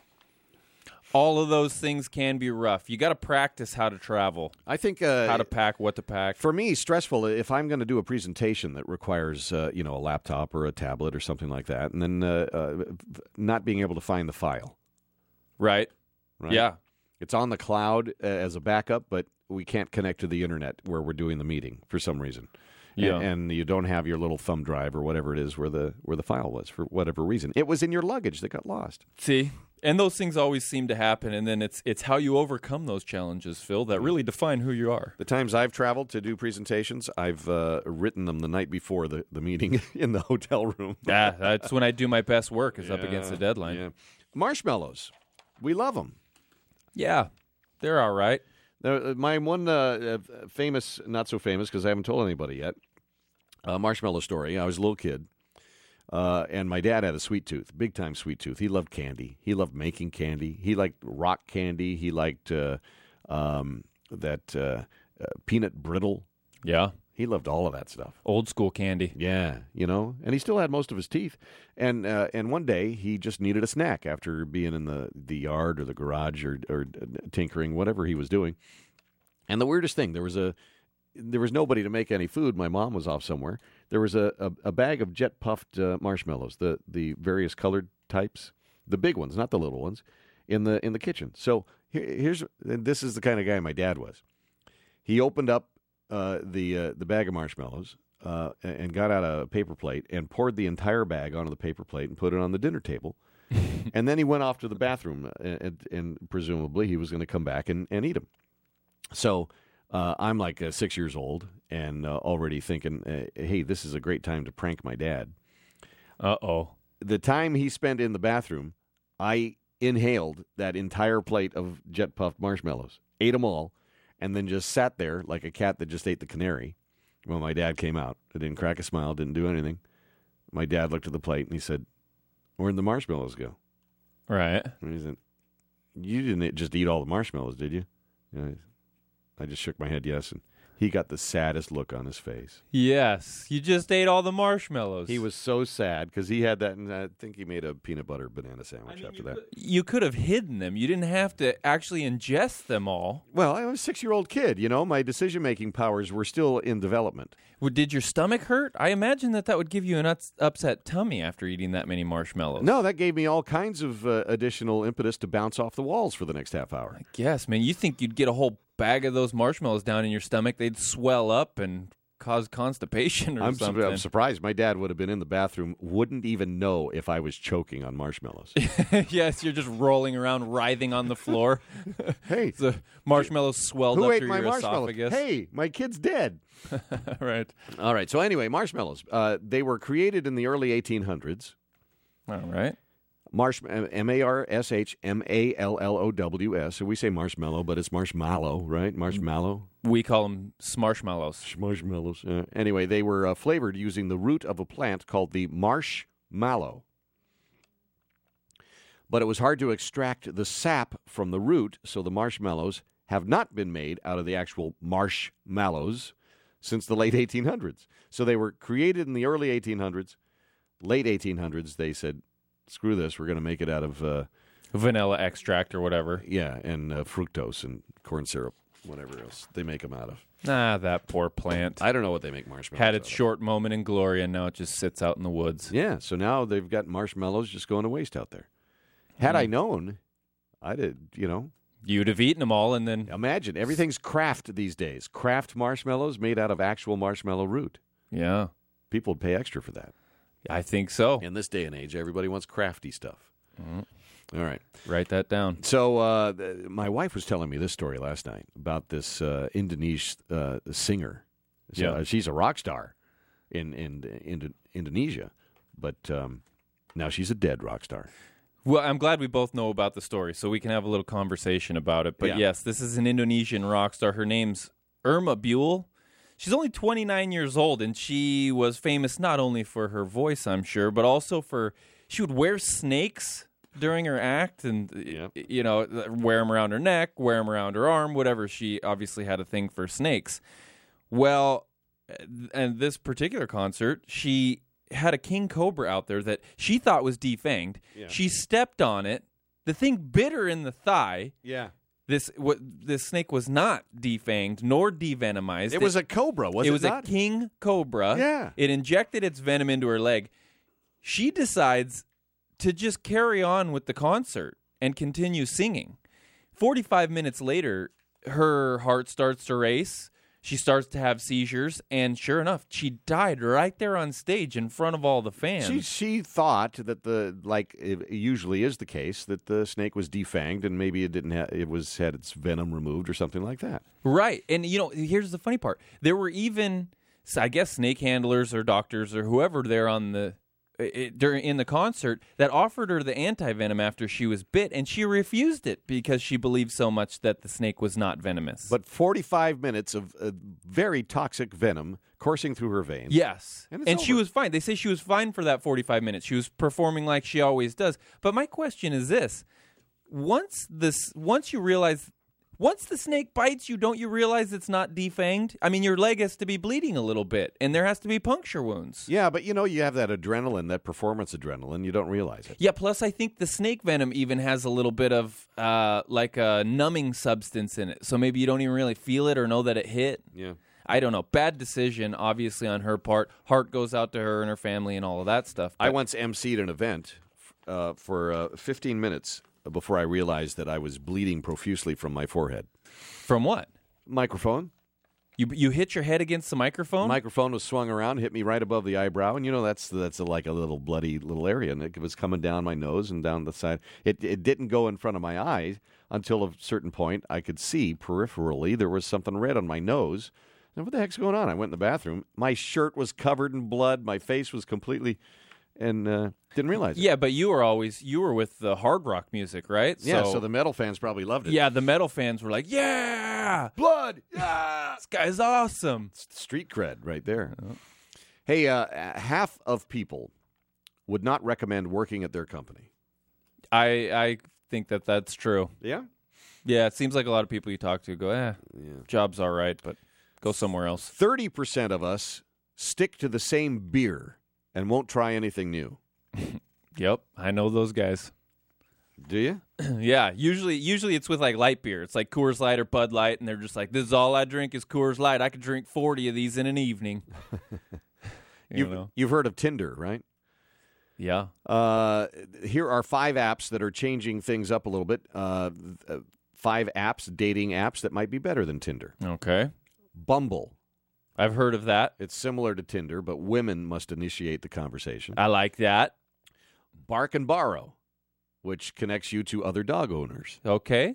All of those things can be rough. You got to practice how to travel, I think uh, how to pack, what to pack. for me, stressful if I'm going to do a presentation that requires, uh, you know, a laptop or a tablet or something like that, and then uh, uh, not being able to find the file. Right. Right? Yeah. It's on the cloud uh, as a backup, but we can't connect to the internet where we're doing the meeting for some reason. Yeah. And, and you don't have your little thumb drive or whatever it is where the where the file was for whatever reason. It was in your luggage that got lost. See, and those things always seem to happen, and then it's it's how you overcome those challenges, Phil, that really define who you are. The times I've traveled to do presentations, I've uh, written them the night before the, the meeting in the hotel room. Yeah, that's when I do my best work, is up Yeah, against the deadline. Yeah. Marshmallows. We love them. Yeah, they're all right. Uh, my one uh, uh, famous, not so famous because I haven't told anybody yet, uh, marshmallow story. I was a little kid, uh, and my dad had a sweet tooth, big time sweet tooth. He loved candy. He loved making candy. He liked rock candy. He liked uh, um, that uh, uh, peanut brittle. Yeah, He loved all of that stuff. old school candy. Yeah, you know, and he still had most of his teeth. And uh, and one day he just needed a snack after being in the, the yard or the garage or, or tinkering, whatever he was doing. And the weirdest thing, there was a there was nobody to make any food. My mom was off somewhere. There was a, a, a bag of jet puffed uh, marshmallows, the the various colored types, the big ones, not the little ones, in the in the kitchen. So here, here's and this is the kind of guy my dad was. He opened up uh, the uh, the bag of marshmallows. Uh, and got out a paper plate and poured the entire bag onto the paper plate and put it on the dinner table. And then he went off to the bathroom, and, and, and presumably he was going to come back and, and eat them. So uh, I'm like uh, six years old and uh, already thinking, uh, hey, this is a great time to prank my dad. Uh-oh. The time he spent in the bathroom, I inhaled that entire plate of jet puffed marshmallows, ate them all, and then just sat there like a cat that just ate the canary. Well, my dad came out. I didn't crack a smile, didn't do anything. My dad looked at the plate and he said, where'd the marshmallows go? Right. And he said, you didn't just eat all the marshmallows, did you? And I said, I just shook my head yes, and he got the saddest look on his face. Yes, you just ate all the marshmallows. He was so sad because he had that, and I think he made a peanut butter banana sandwich I mean, after you that. Could, you could have hidden them. You didn't have to actually ingest them all. Well, I was a six-year-old kid. You know, my decision-making powers were still in development. Well, did your stomach hurt? I imagine that that would give you an ups- upset tummy after eating that many marshmallows. No, that gave me all kinds of uh, additional impetus to bounce off the walls for the next half hour. I guess, man. You think you'd get a whole bag of those marshmallows down in your stomach, they'd swell up and cause constipation or I'm, su- something. I'm surprised. My dad would have been in the bathroom, wouldn't even know if I was choking on marshmallows. Yes, you're just rolling around, writhing on the floor. Hey, the marshmallows swelled who up ate through my your marshmallows? esophagus. Hey, my kid's dead. Right. All right. So anyway, marshmallows. Uh, they were created in the early eighteen hundreds. All right. Marsh, M A R S H M A L L O W S. So we say marshmallow, but it's marshmallow, right? Marshmallow. We call them smarshmallows. Marshmallows. Uh, anyway, they were uh, flavored using the root of a plant called the marsh mallow. But it was hard to extract the sap from the root, so the marshmallows have not been made out of the actual marshmallows since the late eighteen hundreds. So they were created in the early eighteen hundreds. Late eighteen hundreds, they said, screw this, we're going to make it out of... Uh, vanilla extract or whatever. Yeah, and uh, fructose and corn syrup, whatever else they make them out of. Ah, that poor plant. I don't know what they make marshmallows Had its out of. short moment in glory, and now it just sits out in the woods. Yeah, so now they've got marshmallows just going to waste out there. Had Mm. I known, I'd have, you know... You'd have eaten them all, and then... Imagine, everything's craft these days. Craft marshmallows made out of actual marshmallow root. Yeah. People would pay extra for that. I think so. In this day and age, everybody wants crafty stuff. Mm. All right. Write that down. So uh, th- my wife was telling me this story last night about this uh, Indonesian uh, singer. So, Yeah. uh, she's a rock star in, in, in Indonesia, but um, now she's a dead rock star. Well, I'm glad we both know about the story, so we can have a little conversation about it. But Yeah. yes, this is an Indonesian rock star. Her name's Irma Buell. She's only twenty-nine years old, and she was famous not only for her voice, I'm sure, but also for she would wear snakes during her act, and Yeah. you know, wear them around her neck, wear them around her arm, whatever. She obviously had a thing for snakes. Well, and this particular concert, she had a king cobra out there that she thought was defanged. Yeah. She stepped on it. The thing bit her in the thigh. Yeah. This what this snake was not defanged nor devenomized. It was a cobra, was it, it was not? a king cobra. Yeah. It injected its venom into her leg. She decides to just carry on with the concert and continue singing. forty-five minutes later, her heart starts to race. She starts to have seizures, and sure enough, she died right there on stage in front of all the fans. She she thought that the like it usually is the case that the snake was defanged and maybe it didn't ha- it was had its venom removed or something like that. Right. And, you know, here's the funny part. There were even, I guess, snake handlers or doctors or whoever there on the it, during in the concert that offered her the anti-venom after she was bit, and she refused it because she believed so much that the snake was not venomous. But forty-five minutes of uh, very toxic venom coursing through her veins. Yes. And And, it's she over. was fine. They say she was fine for that forty-five minutes. She was performing like she always does. But my question is this. Once this once you realize once the snake bites you, don't you realize it's not defanged? I mean, your leg has to be bleeding a little bit, and there has to be puncture wounds. Yeah, but you know, you have that adrenaline, that performance adrenaline. You don't realize it. Yeah, plus I think the snake venom even has a little bit of uh, like a numbing substance in it. So maybe you don't even really feel it or know that it hit. Yeah. I don't know. Bad decision, obviously, on her part. Heart goes out to her and her family and all of that stuff. I But- once emceed an event uh, for uh, fifteen minutes before I realized that I was bleeding profusely from my forehead. From what? Microphone. You you hit your head against the microphone? Microphone was swung around, hit me right above the eyebrow, and you know that's that's a, like a little bloody little area, and it was coming down my nose and down the side. It it didn't go in front of my eyes until a certain point. I could see peripherally there was something red on my nose. And what the heck's going on? I went in the bathroom. My shirt was covered in blood. My face was completely, and uh, didn't realize it. Yeah, but you were always you were with the hard rock music, right? Yeah, so, the metal fans probably loved it. yeah, the metal fans were like, "Yeah, Blood! Yeah! this guy's awesome." Street cred right there. Hey, uh, half of people would not recommend working at their company. I I think that that's true. Yeah? Yeah, it seems like a lot of people you talk to go, eh, Yeah. job's all right, but go somewhere else. thirty percent of us stick to the same beer and won't try anything new. Yep, I know those guys. Do you? Yeah, usually usually it's with like light beer. It's like Coors Light or Bud Light, and they're just like, this is all I drink is Coors Light. I could drink forty of these in an evening. you You've, know? you've heard of Tinder, right? Yeah. Uh, here are five apps that are changing things up a little bit. Uh, uh, five apps, dating apps that might be better than Tinder. Okay. Bumble. I've heard of that. It's similar to Tinder, but women must initiate the conversation. I like that. Bark and Borrow, which connects you to other dog owners. Okay.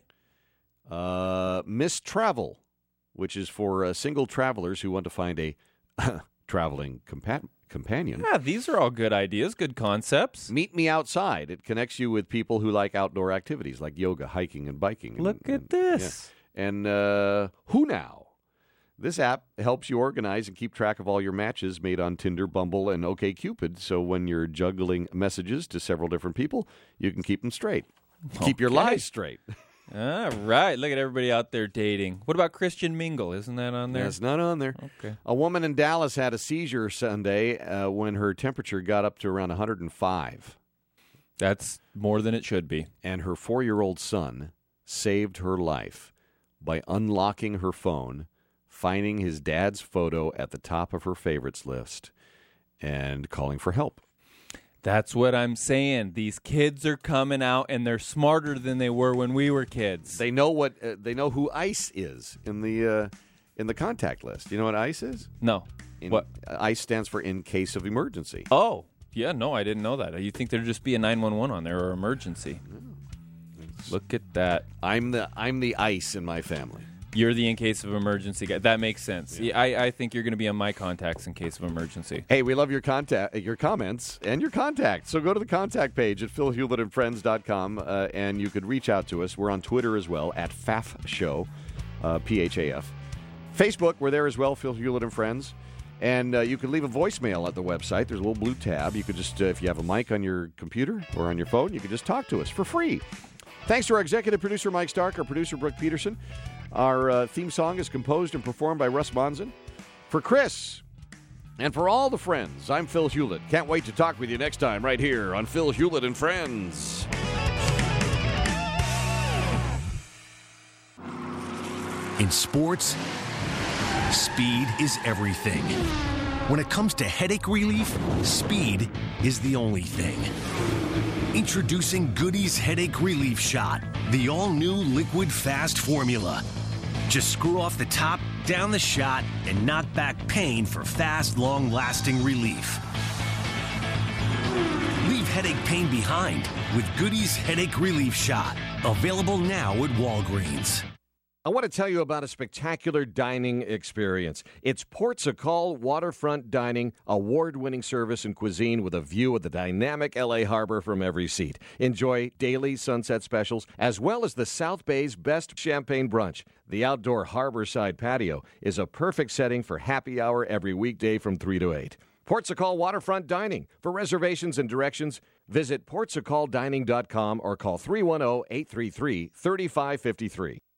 Uh, Miss Travel, which is for uh, single travelers who want to find a traveling compa- companion. Yeah, these are all good ideas, good concepts. Meet Me Outside. It connects you with people who like outdoor activities like yoga, hiking, and biking. And- Look at and- this. yeah. And uh, Who Now? This app helps you organize and keep track of all your matches made on Tinder, Bumble, and OkCupid. So when you're juggling messages to several different people, you can keep them straight. Keep your Okay. lies straight. All right. Look at everybody out there dating. What about Christian Mingle? Isn't that on there? That's not on there. Okay. A woman in Dallas had a seizure Sunday uh, when her temperature got up to around one hundred five. That's more than it should be. And her four-year-old son saved her life by unlocking her phone, finding his dad's photo at the top of her favorites list, and calling for help. That's what I'm saying. These kids are coming out, and they're smarter than they were when we were kids. They know what uh, they know who ICE is in the uh, in the contact list. You know what ICE is? No. In, What? ICE stands for in case of emergency. Oh, yeah, no, I didn't know that. You think there'd just be a nine one one on there or emergency. Look at that. I'm the I'm the ICE in my family. You're the in case of emergency guy. That makes sense. Yeah. I, I think you're going to be on my contacts in case of emergency. Hey, we love your contact, your comments, and your contact. So go to the contact page at phil hewlett and friends dot com, uh, and you could reach out to us. We're on Twitter as well, at F A F Show, uh, P H A F. Facebook, we're there as well, Phil Hewlett and Friends. And uh, you can leave a voicemail at the website. There's a little blue tab. You could just, uh, if you have a mic on your computer or on your phone, you can just talk to us for free. Thanks to our executive producer, Mike Stark, our producer, Brooke Peterson. Our uh, theme song is composed and performed by Russ Monson. For Chris and for all the friends, I'm Phil Hewlett. Can't wait to talk with you next time right here on Phil Hewlett and Friends. In sports, speed is everything. When it comes to headache relief, speed is the only thing. Introducing Goody's Headache Relief Shot, the all-new liquid fast formula. Just screw off the top, down the shot, and knock back pain for fast, long-lasting relief. Leave headache pain behind with Goody's Headache Relief Shot. Available now at Walgreens. I want to tell you about a spectacular dining experience. It's Portugal Waterfront Dining, award-winning service and cuisine with a view of the dynamic L A harbor from every seat. Enjoy daily sunset specials, as well as the South Bay's best champagne brunch. The outdoor harborside patio is a perfect setting for happy hour every weekday from three to eight. Portugal Waterfront Dining. For reservations and directions, visit portugal dining dot com or call three one zero, eight three three, three five five three.